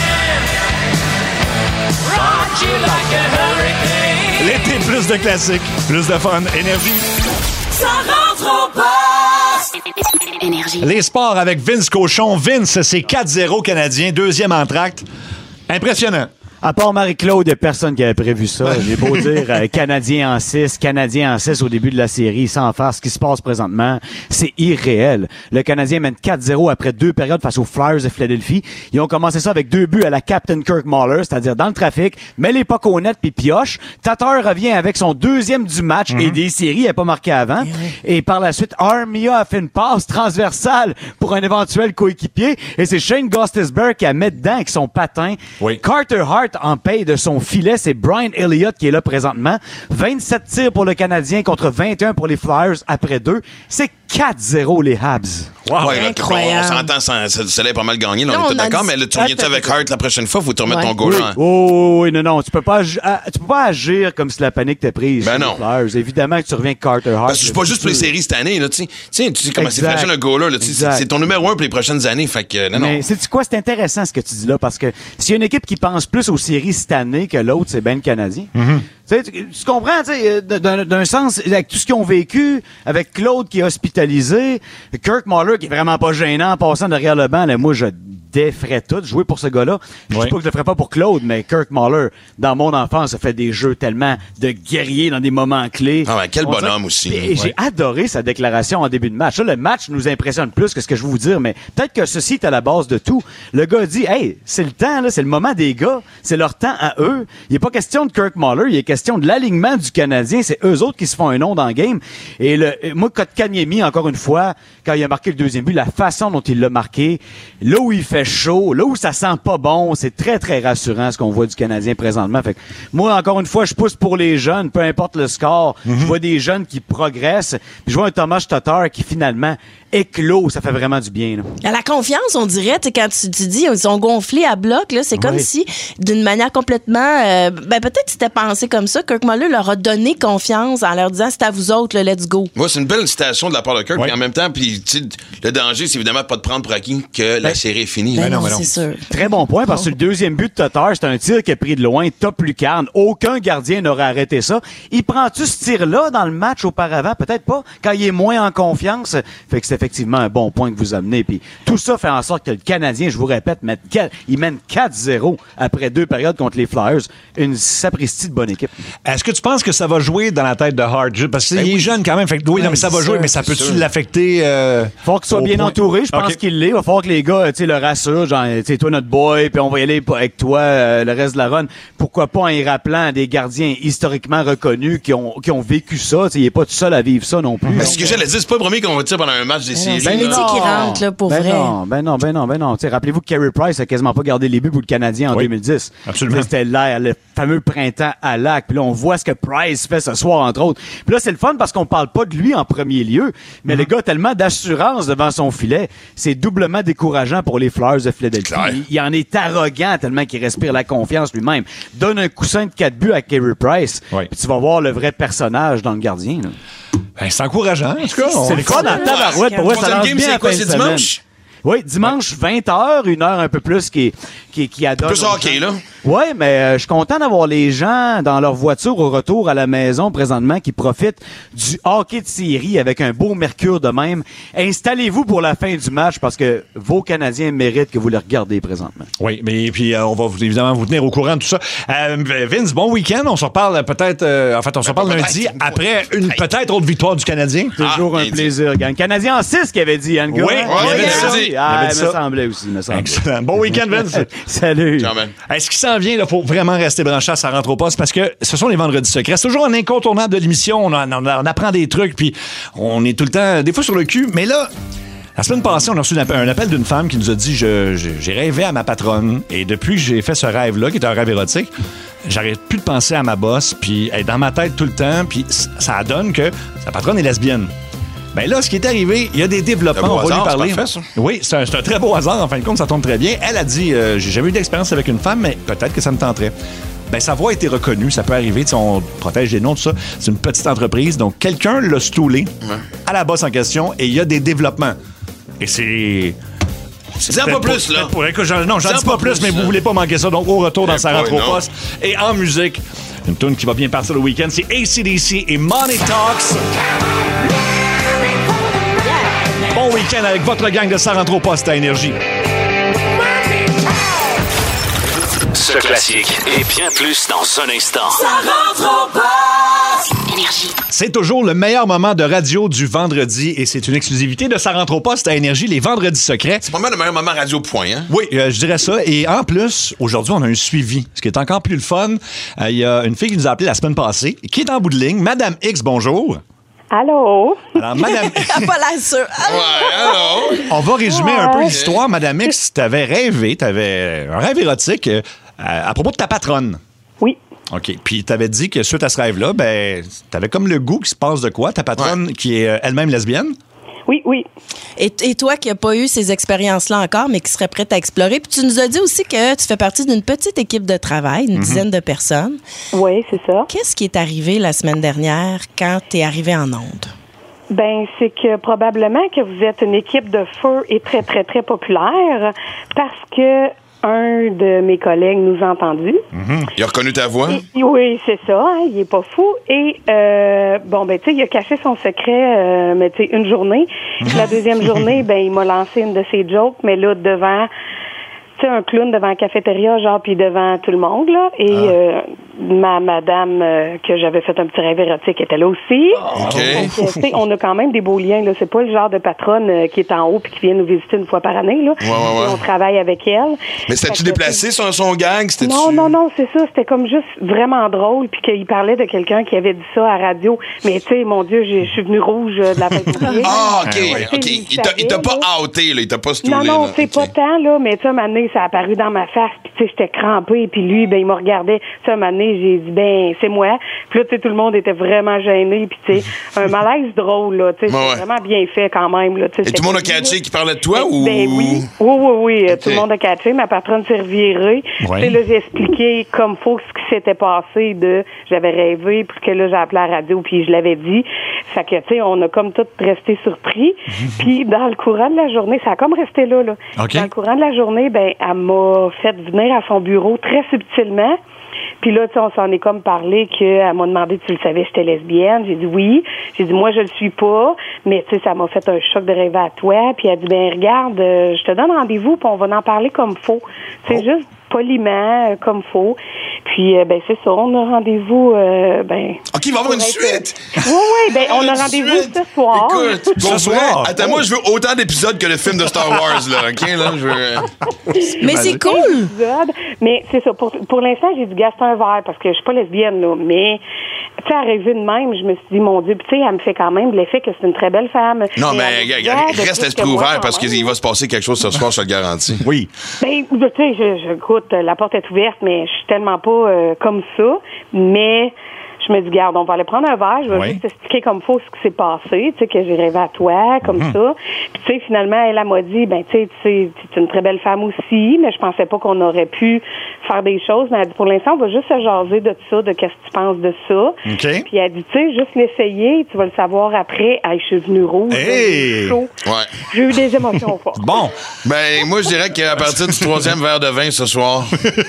L'été, plus de classiques, plus de fun, énergie. Ça rentre au poste. Énergie. Les sports avec Vince Cochon. Vince, c'est quatre zéro Canadien, deuxième entracte. Impressionnant. À part Marie-Claude, il n'y a personne qui avait prévu ça. J'ai beau dire euh, Canadien en six, Canadien en six au début de la série, sans faire ce qui se passe présentement, c'est irréel. Le Canadien mène quatre zéro après deux périodes face aux Flyers de Philadelphie. Ils ont commencé ça avec deux buts à la Captain Kirk Muller, c'est-à-dire dans le trafic, met les pucks au net puis pioche. Tatar revient avec son deuxième du match et des séries, il n'a pas marqué avant. Et par la suite, Armia a fait une passe transversale pour un éventuel coéquipier et c'est Shane Gostisbehere qui a mis dedans avec son patin. Oui. Carter Hart en paye de son filet. C'est Brian Elliott qui est là présentement. vingt-sept tirs pour le Canadien contre vingt et un pour les Flyers après deux. C'est quatre zéro les Habs. Wow. Ouais, là, Incroyable. On s'entend, ça, ça, ça l'est pas mal gagné. Là, Non, on est tous on a d'accord, dit- mais là, tu reviens-tu avec Hart la prochaine fois? Faut te remettre Ouais. ton goal Oui. là. Oh, oui, non, non. Tu peux pas, agi- ah, tu peux pas agir comme si la panique t'est prise. Ben sur les non. Flyers. Évidemment que tu reviens avec Carter Hart. Parce que c'est pas juste pour les séries cette année, là, tu sais. Tu sais, tu sais comment c'est Exact. fragile un goaler, là, tu sais. Exact. C'est c'est ton numéro un pour les prochaines années. Fait que, non, non. Mais c'est quoi? C'est intéressant ce que tu dis là parce que s'il y a une équipe qui pense plus aux séries cette année que l'autre, c'est bien le Canadien. Mm-hmm. Tu sais, tu, tu comprends, tu sais, d'un d'un sens, avec tout ce qu'ils ont vécu, avec Claude qui est hospitalisé, Kirk Muller qui est vraiment pas gênant en passant derrière le banc, là, moi, je déferais tout, jouer pour ce gars-là. Je Ouais. dis pas que je le ferais pas pour Claude, mais Kirk Muller, dans mon enfance, a fait des jeux tellement de guerrier dans des moments clés. Ah ouais, quel On dirait- bonhomme aussi. Et j'ai Ouais. adoré sa déclaration en début de match. Là, le match nous impressionne plus que ce que je vais vous dire, mais peut-être que ceci est à la base de tout. Le gars dit, hey, c'est le temps, là, c'est le moment des gars, c'est leur temps à eux. Il n'est pas question de Kirk Muller, il est question de l'alignement du Canadien. C'est eux autres qui se font un nom dans le game. Et le, moi, Kotkaniemi, encore une fois, quand il a marqué le deuxième but, la façon dont il l'a marqué, là où il fait chaud, là où ça sent pas bon, c'est très, très rassurant ce qu'on voit du Canadien présentement. Fait que moi, encore une fois, je pousse pour les jeunes, peu importe le score. Je vois des jeunes qui progressent. Puis je vois un Thomas Tatar qui finalement éclos. Ça fait vraiment du bien. Là. À la confiance, on dirait, tu sais, quand tu, tu dis ils sont gonflés à bloc, là, c'est comme Oui. si, d'une manière complètement, euh, ben peut-être c'était pensé comme ça, Kirk Muller leur a donné confiance en leur disant c'est à vous autres, le let's go. Moi, c'est une belle citation de la part de Kirk. Ouais. Puis en même temps, puis, tu sais, le danger, c'est évidemment pas de prendre pour acquis que la Ben, série est finie. Ben là. non, mais non. c'est sûr. Très bon point, parce que le deuxième but de Tatar, c'est un tir qui a pris de loin, top lucarne. Aucun gardien n'aurait arrêté ça. Il prend-tu ce tir-là dans le match auparavant? Peut-être pas. Quand il est moins en confiance. Fait que c'est effectivement un bon point que vous amenez. Puis tout ça fait en sorte que le Canadien, je vous répète, met quatre- il mène quatre zéro après deux périodes contre les Flyers. Une sapristi de bonne équipe. Est-ce que tu penses que ça va jouer dans la tête de Hart? Ju- Parce qu'il Ben est oui. jeune quand même. Fait que, oui, non, mais ça va c'est jouer, sûr, mais ça c'est peut-tu sûr. l'affecter? Euh, Il faut qu'il soit au bien point? entouré. Je pense Ok. qu'il l'est. Il va falloir que les gars, tu sais, le rassurent. Genre, tu sais, toi, notre boy, puis on va y aller avec toi euh, le reste de la run. Pourquoi pas en y rappelant des gardiens historiquement reconnus qui ont, qui ont vécu ça. Tu sais, il est pas tout seul à vivre ça non plus. Parce que j'allais dire, c'est pas le premier qu'on va dire pendant un match des séries. c'est là. l'éthique qui rentre, là, pour ben vrai. Non, ben non, ben non, ben non. Tu sais, rappelez-vous que Carey Price a quasiment pas gardé les buts pour le Canadien en Oui, deux mille dix. absolument. Tu sais, C'était l'air, le fameux printemps à Lac. Puis là, on voit ce que Price fait ce soir, entre autres. Puis là, c'est le fun parce qu'on parle pas de lui en premier lieu, mais le gars a tellement d'assurance devant son filet, c'est doublement décourageant pour les Flyers de Philadelphie. Clair. Il, il en est arrogant tellement qu'il respire la confiance lui-même. Donne un coussin de quatre buts à Carey Price, Oui. puis tu vas voir le vrai personnage dans le gardien. là. Ben, c'est encourageant, en tout cas. On- C'est le fun dans le tabarouette. Pour vrai, ça Troisième lance game, bien c'est la quoi, fin de c'est semaine. dimanche? Oui, dimanche, vingt heures, une heure un peu plus qui, qui, qui adonne. Plus aux hockey, gens. là. Oui, mais euh, je suis content d'avoir les gens dans leur voiture au retour à la maison présentement qui profitent du hockey de série avec un beau mercure de même. Installez-vous pour la fin du match parce que vos Canadiens méritent que vous les regardez présentement. Oui, mais puis euh, on va vous- évidemment vous tenir au courant de tout ça. Euh, Vince, bon week-end. On se reparle peut-être, euh, en fait, on se reparle pas lundi peut-être. après une peut-être autre victoire du Canadien. Toujours Ah, un bien dit. plaisir, gang. Canadien en six qui avait dit, Yann Gars, Oui, hein? oui, Il il avait avait ça. dit. Il Ah, avait il dit me ça. semblait aussi, il me semblait. Excellent. Bon week-end, Vince. Salut. Ciao, man. Est-ce qu'il s'en vient? Il faut vraiment rester branché à Ça rentre au poste parce que ce sont les vendredis secrets. C'est toujours un incontournable de l'émission. On, en- on, en- on apprend des trucs, puis on est tout le temps, des fois sur le cul. Mais là, La semaine passée, on a reçu un appel, un appel d'une femme qui nous a dit je, je- j'ai rêvé à ma patronne et depuis que j'ai fait ce rêve-là, qui est un rêve érotique, j'arrête plus de penser à ma boss, puis elle est dans ma tête tout le temps, puis c- ça donne que sa patronne est lesbienne. Ben là, ce qui est arrivé, il y a des développements, Un beau on va hasard, lui parler. c'est parfait, ça. Oui, c'est un, c'est un très beau hasard, en fin de compte, ça tombe très bien. Elle a dit euh, j'ai jamais eu d'expérience avec une femme, mais peut-être que ça me tenterait. Ben, sa voix a été reconnue, ça peut arriver, tu sais, on protège les noms, tout ça. C'est une petite entreprise, donc quelqu'un l'a stoulé à la bosse en question et il y a des développements. Et c'est. Dis en peut-être pas plus, là. peut-être pour- écoute, j'en- non, j'en Dis en dis pas pas plus, plus, mais là. vous voulez pas manquer ça. Donc, au retour dans Eh Sarah boy, non. Tropos et en musique, une tune qui va bien partir le week-end, c'est A C D C et Money Talks. Bon week-end avec votre gang de Sarah Tropos à Énergie. Ce classique et bien plus dans un instant. Ça rentre au poste. Énergie. C'est toujours le meilleur moment de radio du vendredi et c'est une exclusivité de Sarah Tropos à Énergie, les vendredis secrets. C'est pas mal le meilleur moment radio point, hein? Oui, euh, je dirais ça. Et en plus, aujourd'hui, on a un suivi, ce qui est encore plus le fun. Euh, Il y a une fille qui nous a appelé la semaine passée, qui est en bout de ligne. Madame X, bonjour. Allô? Alors, Madame Elle a pas l'air sûre. Ouais, allô? On va résumer un peu Ouais. l'histoire. Madame X, t'avais rêvé, t'avais un rêve érotique euh, à, à propos de ta patronne. Oui. OK. Puis t'avais dit que suite à ce rêve-là, ben, t'avais comme le goût qui se passe de quoi? Ta patronne qui est euh, elle-même lesbienne? Oui, oui. Et, et toi qui n'as pas eu ces expériences-là encore, mais qui serais prête à explorer. Puis tu nous as dit aussi que tu fais partie d'une petite équipe de travail, une dizaine de personnes. Oui, c'est ça. Qu'est-ce qui est arrivé la semaine dernière quand tu es arrivé en onde? Ben, c'est que probablement que vous êtes une équipe de feu et très, très, très populaire parce que un de mes collègues nous a entendus. Il a reconnu ta voix? Et- oui, c'est ça, hein, il est pas fou. Et euh, bon, ben tu sais, il a caché son secret, euh, mais tu sais, une journée. Puis la deuxième journée, ben il m'a lancé une de ses jokes, mais là devant, tu sais, un clown devant la cafétéria, genre, puis devant tout le monde là. Et euh, ma madame euh, que j'avais fait un petit rêve érotique était là aussi. OK. Donc, euh, tu sais, on a quand même des beaux liens là. C'est pas le genre de patronne euh, qui est en haut puis qui vient nous visiter une fois par année là. Ouais, ouais, ouais. Et on travaille avec elle. Mais c'était-tu Fait que, déplacé, son, son gang? C'était-tu... non, non, non, c'est ça. C'était comme juste vraiment drôle, puis qu'il parlait de quelqu'un qui avait dit ça à la radio. Mais tu sais, mon Dieu, j'ai- je suis venue rouge euh, de la tête aux pieds. Ah, OK, ouais. OK. Il t'a, il t'a pas outé, là. Il t'a pas stoulé, Non, non, là. c'est OK. pas tant, là, mais tu sais, un moment donné, ça a apparu dans ma face, puis tu sais, j'étais crampée, puis lui, ben, il me regardait. Tu sais, un moment donné, j'ai dit, ben, c'est moi. Puis là, tu sais, tout le monde était vraiment gêné, puis tu sais, un malaise drôle, là, tu sais, Ouais, ouais. c'est vraiment bien fait quand même, là, tu sais. Et tout le monde a catché qu'il parlait de toi Ben, ou... ben oui, oui, oui, oui. Ok. Tout le monde a catché. Ma patronne s'est revirée. Ouais. Tu sais, là, j'ai expliqué comme faut ce qui s'était passé de j'avais rêvé, puis que là, j'ai appelé à la radio, puis je l'avais dit. Fait que, tu sais, on a comme tout resté surpris. Puis dans le courant de la journée, ça a comme resté là, là. OK. Dans le courant de la journée, ben, elle m'a fait venir à son bureau très subtilement. Puis là, tu sais, on s'en est comme parlé qu'elle m'a demandé si tu le savais, j'étais lesbienne. J'ai dit oui. J'ai dit moi, je le suis pas. Mais tu sais, ça m'a fait un choc de rêver à toi. Puis elle a dit, ben regarde, euh, je te donne rendez-vous, puis on va en parler comme faut. C'est Oh. juste poliment, euh, comme faut. Puis, euh, ben c'est ça, on a rendez-vous, euh, ben... OK, il va y avoir une pour être- suite! Oui, oui, ben on a Une rendez-vous suite. ce soir. Écoute, pour Ce vrai, soir. attends, moi, je veux autant d'épisodes que le film de Star Wars, là, OK? Là, je veux... Mais c'est cool! épisode. Mais c'est ça. Pour, pour l'instant, j'ai du gaz un verre parce que je suis pas lesbienne, là. Mais, tu sais, à rêver de même, je me suis dit, mon Dieu, puis tu sais, elle me fait quand même de l'effet que c'est une très belle femme. Non, Et mais elle me dit, gars, ah, de reste plus l'esprit que moi, ouvert quand parce même. qu'il va se passer quelque chose ce soir, je te le garantis. Oui. Ben, tu sais, je, je, écoute, la porte est ouverte, mais je suis tellement pas euh, comme ça. Mais je me dis, garde, on va aller prendre un verre, je vais Oui. juste expliquer comme faut ce qui s'est passé, tu sais, que j'ai rêvé à toi, comme ça. Puis, tu sais, finalement, elle, elle m'a dit, ben, tu sais, tu sais, tu es une très belle femme aussi, mais je pensais pas qu'on aurait pu faire des choses. Mais elle a dit, pour l'instant, on va juste se jaser de ça, de qu'est-ce que tu penses de ça. OK. Puis, elle a dit, tu sais, juste l'essayer, tu vas le savoir après. Hey, je suis venue rouge, Hey! chaud. Ouais. J'ai eu des émotions fortes. Bon. Ben, moi, je dirais qu'à partir du troisième verre de vin ce soir,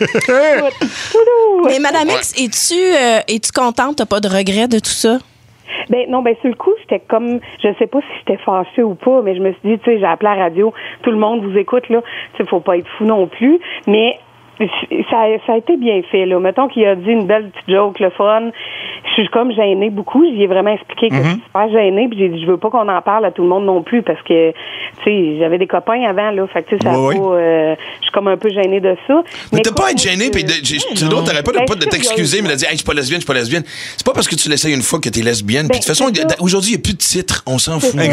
Mais Madame X, es-tu euh, es-tu contente? T'as pas de regrets de tout ça? Ben non, ben sur le coup, j'étais comme, je sais pas si j'étais fâchée ou pas, mais je me suis dit, tu sais, j'ai appelé à la radio, tout le monde vous écoute là, tu sais, faut pas être fou non plus, mais ça, ça a été bien fait là. Mettons qu'il a dit une belle petite joke, le fun. Je suis comme gênée beaucoup. J'y ai vraiment expliqué que je suis super gênée, puis j'ai dit, je veux pas qu'on en parle à tout le monde non plus parce que, tu sais, j'avais des copains avant là, fait que tu sais, ça a Oui, pas, oui. euh, je suis comme un peu gênée de ça. mais t'as écoute, pas à être moi, gêné, je- puis de- j'ai- c'est drôle, t'arrêtes pas de, Ben, pas de je suis t'excuser, mais de curieuse. dire, hey, je suis pas lesbienne, je suis pas lesbienne. C'est pas parce que tu l'essayes une fois que t'es lesbienne. Puis de toute Ben, façon, c'est ça. aujourd'hui, il n'y a plus de titre, on s'en fout. C'est ça. Exact.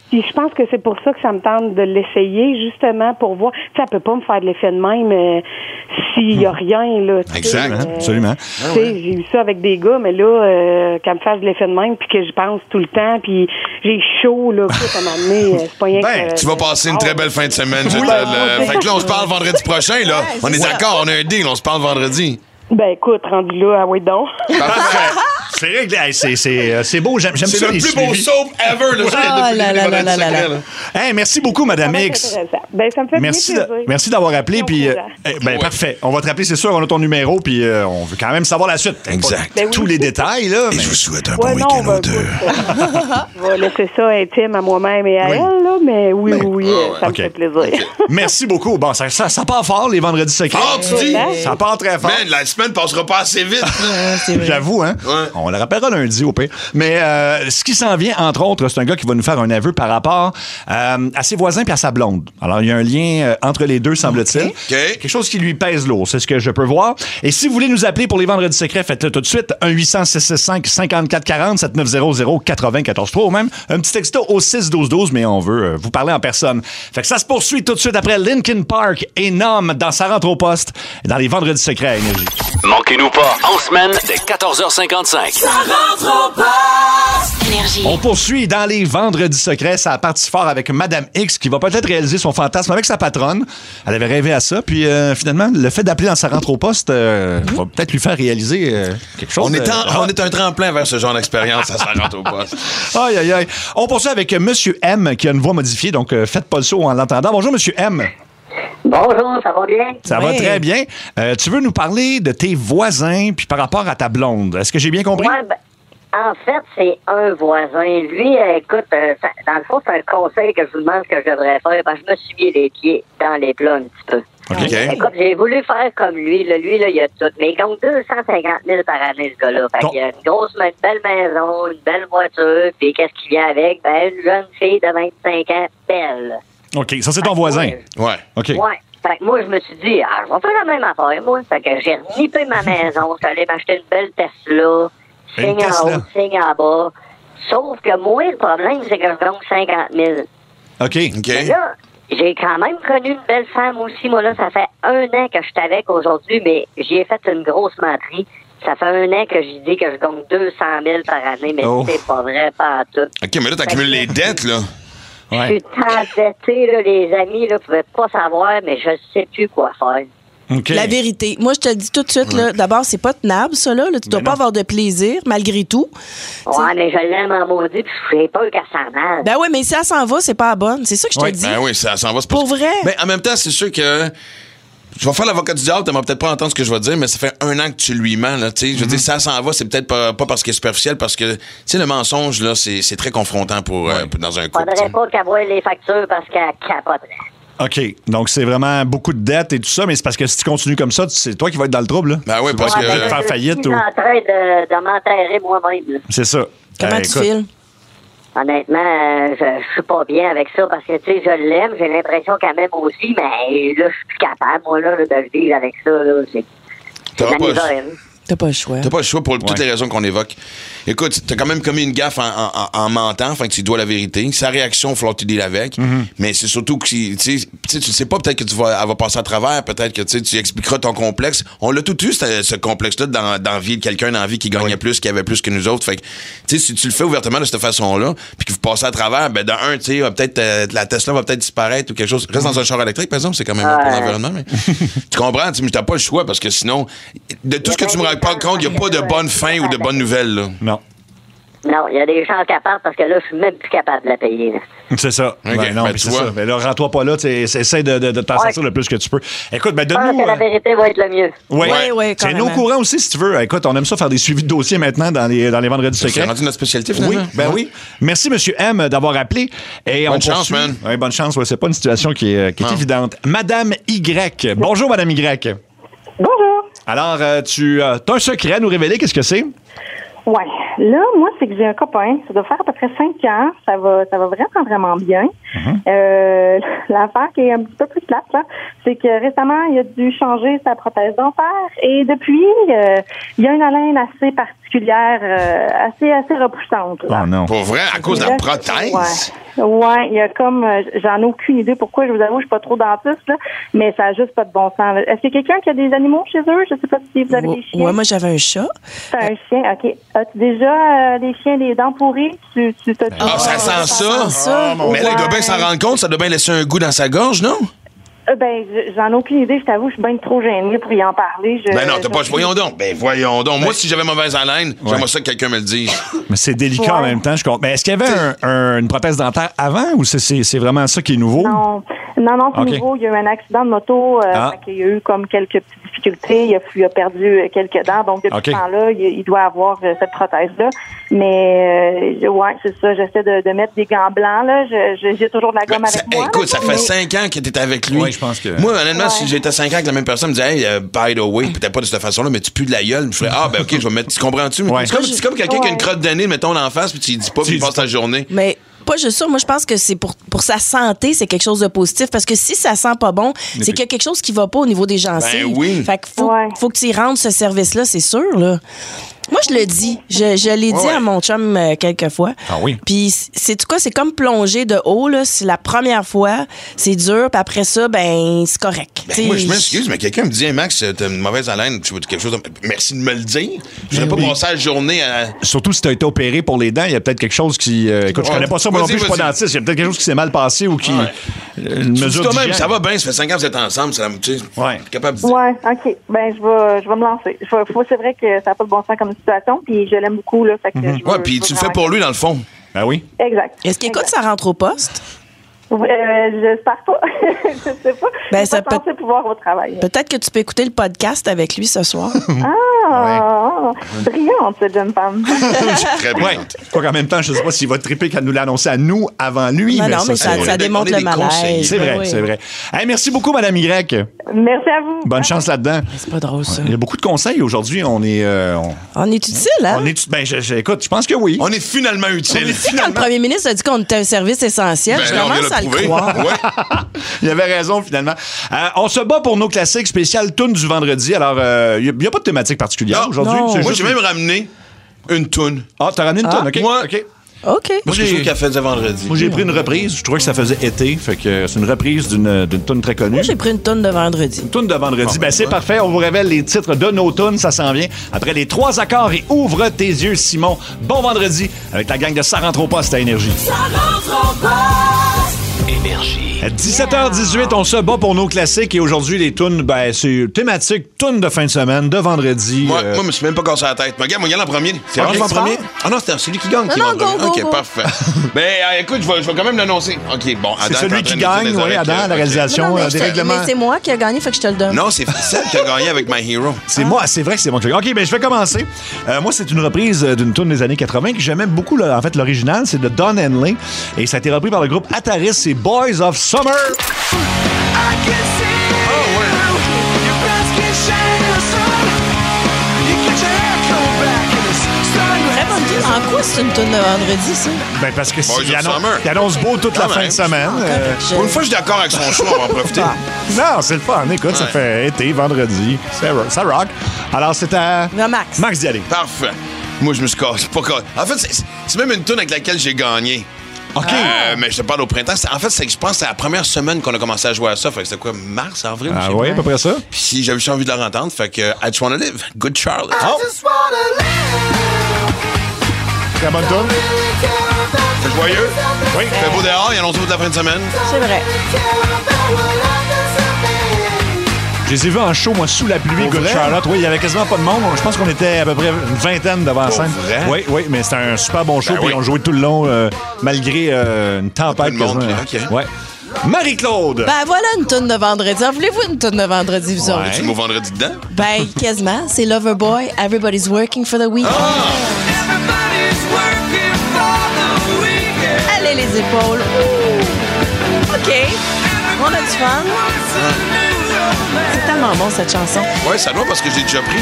Puis je pense que c'est pour ça que ça me tente de l'essayer, justement, pour voir. Ça peut pas me faire de l'effet de même euh, s'il y a rien, là. Exact, euh, absolument. Tu sais, j'ai eu ça avec des gars, mais là, euh, qu'elle me fasse de l'effet de même, puis que je pense tout le temps, puis j'ai chaud, là, écoute, à m'amener, c'est pas rien Ben, que... tu vas passer une très belle fin de semaine. je Oui. te le- Oui. Fait que là, on se parle vendredi prochain, là. Ouais, on est c'est ça. d'accord, on a un deal, on se parle vendredi. Ben, écoute, rendu là, ah oui, donc. Parfait. C'est réglé. Hey, c'est, c'est, euh, c'est beau, j'aime, j'aime C'est ça. le les plus beau suivis. soap ever, là. Ouais. ça, Ah depuis là les là Vendredis là là secrets, là. là. Hey, merci beaucoup, Madame Ça va être X. intéressant. Ben, ça me fait Merci, bien de- plaisir. merci d'avoir appelé. Au Puis, euh, courant. eh, ben, parfait. On va te rappeler, c'est sûr. On a ton numéro. Puis, euh, on veut quand même savoir la suite. Exact. Ben oui. Tous les détails, là. Et mais- je vous souhaite un Ouais, bon non, week-end ben, aux deux. écoute, je vais laisser ça intime à moi-même et à Oui. elle, là, mais oui, oui, oui, euh, ça OK. me fait plaisir. Merci beaucoup. Bon, ça, ça, ça part fort, les vendredis secrets. Fort, tu dis? Ça part très fort. Man, la semaine passera pas assez vite. là. J'avoue, hein? Ouais. On le rappellera lundi au pire. Mais euh, ce qui s'en vient, entre autres, c'est un gars qui va nous faire un aveu par rapport euh, à ses voisins et à sa blonde. Alors, il y a un lien euh, entre les deux, semble-t-il. Quelque chose qui lui pèse lourd, c'est ce que je peux voir. Et si vous voulez nous appeler pour les vendredis secrets, faites-le tout de suite. un huit cents six six cinq cinquante-quatre quarante, sept neuf zéro zéro quatre-vingt-quatorze trois ou même un petit texto au six douze douze, mais on veut euh, vous parler en personne. Fait que ça se poursuit tout de suite après Linkin Park et Nom dans sa rentre au poste dans les vendredis secrets à Énergie. Manquez-nous pas en semaine dès quatorze heures cinquante-cinq. Ça rentre au poste. Énergie. On poursuit dans les vendredis secrets. Ça a parti fort avec Madame X qui va peut-être réaliser son fantasme avec sa patronne. Elle avait rêvé à ça. Puis euh, finalement, le fait d'appeler dans sa rentre au poste euh, va peut-être lui faire réaliser euh, quelque chose. On est, de- en- on est un tremplin vers ce genre d'expérience, ça s'en rentre au poste. Aïe, aïe, aïe. On poursuit avec Monsieur M qui a une voix modifiée. Donc, euh, faites pas le saut en l'entendant. Bonjour, Monsieur M. Bonjour, ça va bien? Ça va très bien. Euh, tu veux nous parler de tes voisins puis par rapport à ta blonde. Est-ce que j'ai bien compris? Ouais, ben, en fait, c'est un voisin. Lui, euh, écoute, euh, ça- dans le fond, c'est un conseil que je vous demande que je devrais faire parce que je me suis mis les pieds dans les plats un petit peu. OK. Écoute, j'ai voulu faire comme lui. Là. Lui, là, il a tout. Mais il gagne deux cent cinquante mille par année, ce gars-là. Fait Bon. qu'il a une grosse, une belle maison, une belle voiture. Puis qu'est-ce qui vient avec? Ben, une jeune fille de vingt-cinq ans, belle. OK, ça, c'est ton voisin. Ouais. OK. Ouais. Fait que moi, je me suis dit, ah, je vais faire la même affaire, moi. Fait que j'ai renippé ma maison. Je suis allé m'acheter une belle Tesla. Une Signe Tesla. en haut, signe en bas. Sauf que moi, le problème, c'est que je gagne cinquante mille. OK. OK. Mais là, j'ai quand même connu une belle femme aussi. Moi, là, ça fait un an que je suis avec aujourd'hui, mais j'y ai fait une grosse menterie. Ça fait un an que j'ai dit que je gagne deux cent mille par année, mais Oh. c'est pas vrai, pas en tout. OK, mais là, t'accumules les dettes, là. Je Ouais. suis endetté, là, les amis, là, pouvaient pas savoir, mais je sais plus quoi faire. OK. La vérité. Moi, je te le dis tout de suite, là, d'abord, c'est pas tenable, ça, là. Là, tu dois Ben pas non. avoir de plaisir, malgré tout. Ouais, mais je l'aime en maudit, puis j'ai peur qu'elle s'en aille. Ben oui, mais si elle s'en va, c'est pas la bonne. C'est ça que je te Ouais, dis. Ben oui, ça s'en va. c'est Pour pas- vrai? Mais en même temps, c'est sûr que. Je vais faire l'avocat du diable, t'aimeras peut-être pas entendre ce que je vais dire, mais ça fait un an que tu lui mens, là, tu sais. Je veux dire, ça s'en va, c'est peut-être pas, pas parce qu'il est superficiel, parce que, tu sais, le mensonge, là, c'est c'est très confrontant pour, euh, pour- dans un couple. tu sais. Faudrait pas qu'elle voie les factures parce qu'elle capoterait. OK. Donc, c'est vraiment beaucoup de dettes et tout ça, mais c'est parce que si tu continues comme ça, c'est toi qui vas être dans le trouble. Là. Ben oui, Tu parce vas que- te ben, faire je faillite. suis Ou... en train de, de m'enterrer moi-même. là. C'est ça. Comment Euh, tu écoute, files? Honnêtement, euh, je, je suis pas bien avec ça parce que, tu sais, je l'aime, j'ai l'impression qu'elle m'aime aussi, mais là, je suis plus capable, moi, là, de le vivre avec ça, là. C'est c'est T'auras de la pas- misère, hein. T'as pas le choix. T'as pas le choix pour toutes Ouais. les raisons qu'on évoque. Écoute, t'as quand même commis une gaffe en, en, en- en mentant, enfin que tu dois la vérité. Sa réaction, il va falloir que tu deals avec. Mais c'est surtout que, si- tu sais, tu sais, tu sais pas, peut-être que tu vas, elle va passer à travers, peut-être que tu sais, tu expliqueras ton complexe. On l'a tout eu, ce, ce complexe-là, dans, dans la vie de quelqu'un, dans la vie qui gagnait plus, qui avait plus que nous autres. Fait que, tu sais, si tu le fais ouvertement de cette façon-là, puis que vous passez à travers, ben, d'un, tu sais, va peut-être, euh, la Tesla va peut-être disparaître ou quelque chose. Reste dans un char électrique, par exemple, c'est quand même bon pour Ouais. l'environnement, mais tu comprends, tu sais, mais t'as pas le choix parce que sinon, de tout ce que tu me racontes compte, il n'y a pas de bonne fin ou de bonne nouvelle, là. Non. Non, il y a des chances qu'elle parte parce que là, je suis même plus capable de la payer, là. C'est ça. OK, Ben non, ben, puis tu c'est vois. ça. Mais là, rends-toi pas là. tu sais, Essaie de, de, de t'en Ouais. sortir le plus que tu peux. Écoute, ben Je pense donne-nous. que la euh, vérité va être le mieux. Oui, Ouais, ouais, tiens-nous au carrément. courant aussi si tu veux. Écoute, on aime ça faire des suivis de dossiers maintenant dans les, dans les vendredis C'est secrets. rendu notre spécialité, Oui, finalement. ben oui. Merci, M. M, d'avoir appelé. Et Bonne on chance, poursuit. man. Ouais, bonne chance. Ouais, c'est pas une situation qui est, qui est Non. évidente. Madame Y. Bonjour, Madame Y. Bonjour. Alors, euh, tu as un secret à nous révéler. Qu'est-ce que c'est? Ouais. Là, moi, c'est que j'ai un copain. Ça doit faire à peu près cinq ans. Ça va, ça va vraiment, vraiment bien. Euh, l'affaire qui est un petit peu plus plate, là, c'est que récemment, il a dû changer sa prothèse dentaire. Et depuis, euh, il y a une haleine assez particulière particulière euh, assez assez repoussante. là. Oh non. Pour vrai, à cause de la prothèse? Ouais. Ouais, il y a comme, euh, j'en ai aucune idée pourquoi, je vous avoue, je suis pas trop dentiste, là, mais ça a juste pas de bon sens. Est-ce qu'il y a quelqu'un qui a des animaux chez eux? Je sais pas si vous avez des chiens. Ouais, moi, j'avais un chat. T'as un chien, OK. As-tu déjà euh, des chiens, des dents pourries? Tu, tu t'as Ah, ça sent ça? ça. Mais là, il doit bien Ouais. s'en rendre compte, ça doit bien laisser un goût dans sa gorge, non? Euh, ben, je- j'en ai aucune idée, je t'avoue, je suis bien trop gênée pour y en parler. Je, Ben non, t'as je- pas. Voyons donc. Ben voyons donc. Moi, si j'avais mauvaise haleine, j'aimerais ça que quelqu'un me le dise. Mais c'est délicat en Ouais. même temps, je comprends. Mais est-ce qu'il y avait un- un- une prothèse dentaire avant ou c'est, c'est, c'est vraiment ça qui est nouveau? Non, non, non, c'est Ok. nouveau. Il y a eu un accident de moto. Euh, Ah. fait qu'il y a eu comme quelques petites difficultés. Il a, il a perdu euh, quelques dents. Donc, depuis Ok. ce temps-là, il, il doit avoir euh, cette prothèse-là. Mais, euh, ouais, c'est ça. J'essaie de, de mettre des gants blancs. Là. Je, je- j'ai toujours de la gomme Ben, Ça- avec moi. écoute, ça là, fait mais- cinq ans que t'es avec lui. Oui, je pense que- Moi, honnêtement, Ouais. si j'étais cinq ans avec la même personne, me disait, hey, uh, by the way, peut-être pas de cette façon-là, mais tu pues de la gueule. Je ferais, ah, ben, OK, je vais mettre. Tu comprends-tu? Ouais. C'est comme, c'est comme quelqu'un qui a une Ouais. crotte de nez, mettons, en face, puis tu y dis pas, puis il passe ta journée. Mais pas juste ça. Moi, je pense que c'est pour, pour sa santé, c'est quelque chose de positif. Parce que si ça sent pas bon, c'est qu'il y a quelque chose qui va pas au niveau des gencives. Ben oui. Fait qu'il faut, Ouais. faut que tu y rendes ce service-là, c'est sûr, là. Moi, je le dis. Je, je l'ai dit Ouais, ouais. à mon chum euh, quelques fois. Ah oui? Puis, c'est tout cas, c'est comme plonger de haut, là. C'est la première fois, c'est dur, puis après ça, ben, c'est correct. Ben, T'sais, moi, je m'excuse, mais quelqu'un me dit, hey, Max, t'as une mauvaise haleine, tu veux quelque chose. de- Merci de me le dire. Je voudrais pas oui. passer la journée à. Surtout si tu as été opéré pour les dents, il y a peut-être quelque chose qui. euh, écoute, je Ouais. connais pas ça, moi non Vas-y, plus, je suis pas vas-y. dentiste. Il y a peut-être quelque chose qui s'est mal passé ou qui. Ouais. euh, Une Tu dis mesure toi-même, d'hygiène. ça va bien, ça fait cinq ans que vous êtes ensemble, ça, tu sais, Ouais. t'es capable de dire. Ouais, OK. Ben, je vais, je vais me lancer. Je vais- faut- c'est vrai que ça n'a pas de bon sens comme situation, puis je l'aime beaucoup, là. Fait que je vais- Ouais, puis je vais tu le fais vraiment- pour lui, dans le fond. Ben oui. Exact. Est-ce qu'il écoute, ça rentre au poste? Euh, j'espère pas. je sais pas. Ben, je suis ça pas censée pouvoir au travail. Peut-être que tu peux écouter le podcast avec lui ce soir. Ah, brillante, cette jeune femme. Très Ouais. brillante. Quoi qu'en même temps, je sais pas s'il va triper qu'à nous l'annoncer à nous avant lui. Non, non, mais c'est ça, vrai. ça démontre on est le des conseillers. malaise. C'est vrai, Ben oui. c'est vrai. Hey, merci beaucoup, Madame Y. Merci à vous. Bonne chance là-dedans. C'est pas drôle, ça. Il y a beaucoup de conseils aujourd'hui. On est. euh, on, On est utile, hein? on est. Ben, je- je- écoute, je pense que oui. On est finalement utile. Tu sais, quand le premier ministre a dit qu'on était un service essentiel, Ben je là, on vient commence à le le prouver. croire. Ouais. Il avait raison, finalement. Euh, on se bat pour nos classiques spéciales tunes du vendredi. Alors, euh, il n'y a, pas de thématique particulière Non, aujourd'hui. non. c'est Moi, juste- j'ai même ramené une toune. Ah, t'as ramené une Ah. tune, OK? Moi- OK. OK. Parce que je j'ai- trouve qu'elle faisait vendredi. Moi, j'ai pris une reprise. Je trouvais que ça faisait été. Fait que c'est une reprise d'une d'une tune très connue. Moi, j'ai pris une tonne de vendredi. Une toune de vendredi. Ben, c'est parfait. On vous révèle les titres de nos tunes. Ça s'en vient. Après les trois accords et ouvre tes yeux, Simon. Bon vendredi avec la gang de Ça rentre au poste à Énergie. Ça rentre au poste. Énergie. À dix-sept heures dix-huit, on se bat pour nos classiques et aujourd'hui, les tunes, ben, c'est thématique tunes de fin de semaine, de vendredi. Moi, euh, moi, je me suis même pas cassé la tête. Mais regarde, moi, regarde en premier. C'est Ok. vrai, je vais en Tu premier? pars? Ah non, c'est c'est lui qui gagne qui Non, va en non, go, premier. go, OK, go. parfait. Ben, euh, écoute, je vais, je vais quand même l'annoncer. OK, bon, c'est Adam est en celui train qui de nous gagne, dire des oui, oreilles Adam, que- la OK. réalisation, Non, euh, mais, des je- règlements. mais c'est moi qui a gagné, fait que je te le donne. Non, c'est celle qui a gagné avec My Hero. C'est moi, c'est vrai que c'est moi qui l'ai. OK, ben je vais commencer. Euh, moi, c'est une reprise euh, d'une tune des années quatre-vingt que j'aimais beaucoup. Là. En fait, l'original, c'est de Don Henley. Et ça a été repris par le groupe Ataris, c'est Boys of Summer. Vraiment, en quoi c'est une tonne de vendredi, ça? Ben parce que Boys c'est- il of annonce, Summer. il annonce beau toute la Ah, fin ouais. de semaine. Euh, Je- Pour une fois, je suis d'accord avec son choix, on va en profiter. non, c'est le fun. Écoute, ça Ouais. fait été, vendredi. Ça, ro- ça rock. Alors, c'est à Non, Max. Max d'y aller. Parfait. Moi, je me suis cassé. Pas cassé. En fait, c'est- c'est même une tune avec laquelle j'ai gagné. OK. Euh, mais je te parle au printemps. C'est- En fait, c'est que je pense que c'est la première semaine qu'on a commencé à jouer à ça. Fait que c'était quoi, mars, avril? je Ah sais oui, pas. à peu près ça. Puis j'avais juste envie de la entendre. Fait que I Just Wanna Live. Good Charlotte. Oh, très bonne tune. C'est joyeux. Oui. Fait beau dehors. Il annonce toute la fin de semaine. C'est vrai. Je les ai vus en show, moi, sous la pluie, Pour Good vrai? Charlotte. Oui, il y avait quasiment pas de monde. Je pense qu'on était à peu près une vingtaine devant la Pour scène. vrai? Oui, oui, mais c'était un super bon show. Ben Puis oui. ils ont joué tout le long, euh, malgré euh, une tempête. Peu de monde, quasiment. OK. Ouais. Marie-Claude. Ben voilà une tonne de vendredi. En voulez-vous une tonne de vendredi, vous Ouais. autres? Tu le mot vendredi dedans? Ben, quasiment. C'est Loverboy. Everybody's working for the weekend. Allez, les épaules. Ouh. OK. On a du fun. C'est tellement bon, cette chanson. Ouais, ça doit parce que j'ai déjà pris.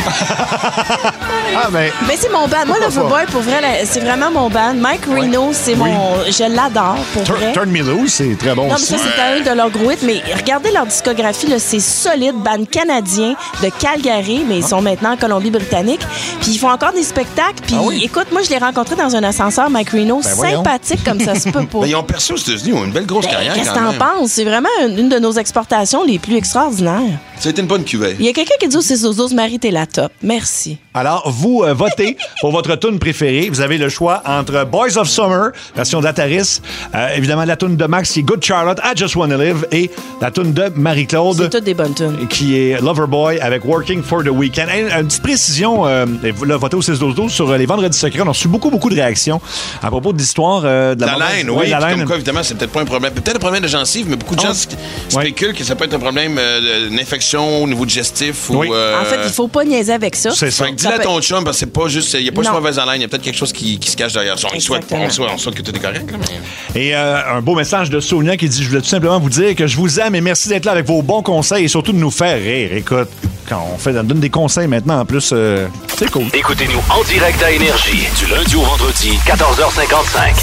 Ah, ben. Mais c'est mon band. Moi, Loverboy, pour vrai, là, c'est vraiment mon band. Mike Reno, c'est mon. Je l'adore, pour Turn, vrai. Turn Me Loose, c'est très bon Non, mais aussi. ça, c'était un de leurs gros hits. Mais regardez leur discographie, là, c'est solide. Band canadien de Calgary, mais ils sont maintenant en Colombie-Britannique. Puis ils font encore des spectacles. Puis Ah oui? écoute, moi, je l'ai rencontré dans un ascenseur, Mike Reno, Ben voyons. sympathique comme ça se peut pas. Ben, ils ont percé aux États-Unis, ils ont une belle grosse Ben, carrière. qu'est-ce que quand t'en même. penses? C'est vraiment une, une de nos exportations les plus extraordinaires. Ça a été une bonne cuvée. Il y a quelqu'un qui dit au six douze douze, Marie, t'es la top. Merci. Alors, vous euh, votez pour votre tune préférée. Vous avez le choix entre Boys of Summer, version d'Ataris, euh, évidemment la tune de Max qui est Good Charlotte, I Just Wanna Live, et la tune de Marie-Claude. C'est toutes des bonnes tunes. Qui est Loverboy avec Working for the Weekend. Hey, une petite précision, euh, vous là, votez au six douze douze sur euh, les Vendredis secrets. On a reçu beaucoup, beaucoup de réactions à propos de l'histoire euh, de la, La mauvaise- laine, Ouais, oui. la puis laine. Comme quoi, évidemment, c'est peut-être pas un problème. Peut-être un problème de gencive, mais beaucoup de gens s- spéculent que ça peut être un problème euh, d'une infection au niveau digestif. Ou, euh, En fait, il faut pas niaiser avec ça. Fait que dis-le à peut- ton chum, parce que c'est pas juste. Il n'y a pas juste Non. mauvaise haleine, il y a peut-être quelque chose qui, qui se cache derrière ça. On souhaite, Exactement. on souhaite, on souhaite que tout est correct. Là, mais... Et euh, un beau message de Sonia qui dit « Je voulais tout simplement vous dire que je vous aime et merci d'être là avec vos bons conseils et surtout de nous faire rire. » Écoute, quand on fait, on donne des conseils maintenant, en plus, euh, c'est cool. Écoutez-nous en direct à Énergie, du lundi au vendredi, quatorze heures cinquante-cinq.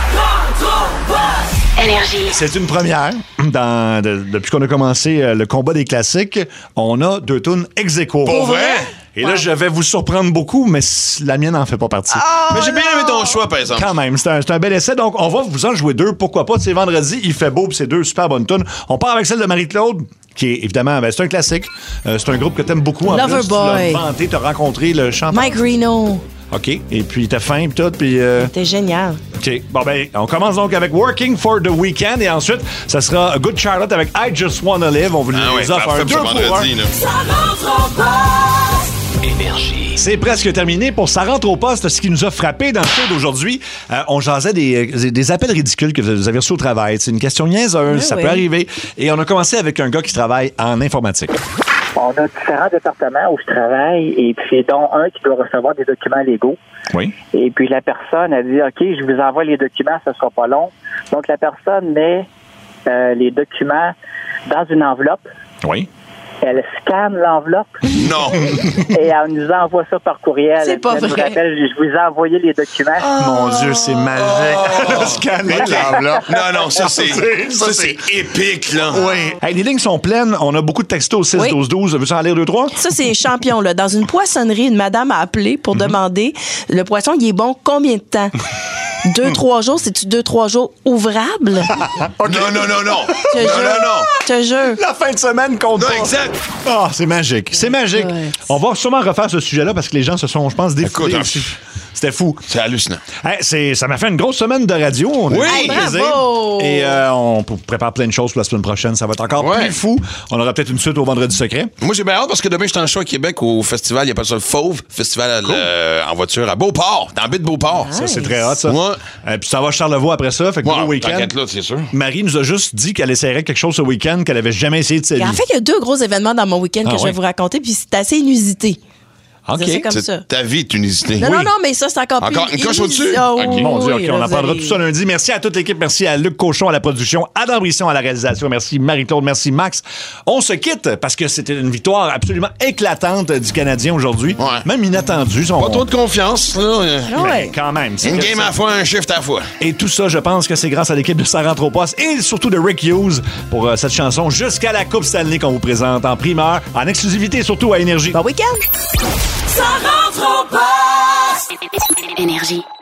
Énergie. C'est une première. Dans, de- depuis qu'on a commencé euh, le combat des classiques, on a deux tunes ex aequo. Pour vrai? Et là, je vais vous surprendre beaucoup, mais c- la mienne n'en fait pas partie. mais j'ai bien aimé ton choix, par exemple. Quand même, c'est un, c'est un bel essai. Donc, on va vous en jouer deux. Pourquoi pas? C'est vendredi, il fait beau, puis c'est deux super bonnes tunes. On part avec celle de Marie-Claude, qui est évidemment, ben, c'est un classique. Euh, c'est un groupe que t'aimes beaucoup. En plus, tu Loverboy. l'as vanté, t'as rencontré le chanteur. Mike Reno. OK. Et puis, t'as faim, puis tout, puis... euh, T'es génial. OK. Bon, ben, on commence donc avec Working for the Weekend et ensuite, ça sera Good Charlotte avec I Just Wanna Live. On vous Ah les ouais, offre parfait un pour deux ce pour vendredi, un. là. Ça rentre au poste. Énergie. C'est presque terminé pour Ça rentre au poste. Ce qui nous a frappé dans le show d'aujourd'hui, euh, on jasait des, des appels ridicules que vous avez reçus au travail. C'est une question niaiseuse, Oui, ça oui. peut arriver. Et on a commencé avec un gars qui travaille en informatique. On a différents départements où je travaille et puis dont un qui doit recevoir des documents légaux. Oui. Et puis la personne a dit, OK, je vous envoie les documents, ça sera pas long. Donc la personne met euh, les documents dans une enveloppe. Oui. Elle scanne l'enveloppe. Non. Et elle nous envoie ça par courriel. C'est pas Elle nous vrai. rappelle, je vous ai envoyé les documents. Mon Dieu, c'est magique. Scanner l'enveloppe. Non, non, ça, c'est, ça, c'est épique, là. Oui. Hey, les lignes sont pleines. On a beaucoup de textos au six douze douze. Veux-tu en lire deux, trois? Ça, c'est champion, là. Dans une poissonnerie, une madame a appelé pour demander le poisson, il est bon combien de temps? Deux, trois jours, c'est-tu deux, trois jours ouvrables? Non, non, non, non. Je te Non, jure. non, non. Je te jure. La fin de semaine compte Non, pas. exact. Ah, c'est magique. C'est magique. On va sûrement refaire ce sujet-là parce que les gens se sont, je pense, défoulés. Écoute, aussi. C'était fou. C'est hallucinant. Hey, c'est, ça m'a fait une grosse semaine de radio. On a Oui. eu Hey, plaisir. bravo. Et euh, on p- prépare plein de choses pour la semaine prochaine. Ça va être encore Ouais. plus fou. On aura peut-être une suite au Vendredi secret. Moi, j'ai bien hâte parce que demain, je suis en show à Québec au festival. Il appelle ça le Fauve, festival euh, en voiture à Beauport, dans la baie de Beauport. Ça, c'est très hot, ça. Ouais. Euh, puis ça va à Charlevoix après ça. Fait que Ouais, gros week-end. t'inquiète là, c'est sûr. Marie nous a juste dit qu'elle essaierait quelque chose ce week-end qu'elle avait jamais essayé de sa vie. En fait, il y a deux gros événements dans mon week-end Ah, que je vais ouais. vous raconter, puis c'est assez inusité. OK. C'est comme C'est ça. ta vie est une hésité. Non, non, non, mais ça, c'est encore, Encore plus une coche inusité. au-dessus? Ah, Ok. oui, Mon Dieu, OK, oui, on là, en vous parlera allez- tout ça lundi. Merci à toute l'équipe. Merci à Luc Cochon à la production, Adam Brisson à la réalisation. Merci Marie-Claude. Merci Max. On se quitte parce que c'était une victoire absolument éclatante du Canadien aujourd'hui. Ouais. Même inattendue. Pas trop de confiance. Là. Ah ouais. Mais quand même. c'est Une que game ça- à la fois, un shift à la fois. Et tout ça, je pense que c'est grâce à l'équipe de Ça rentre au poste et surtout de Rick Hughes pour euh, cette chanson Jusqu'à la Coupe Stanley qu'on vous présente en primeur, en exclusivité surtout à Énergie. Bon week-end! Ça rentre au poste. Énergie.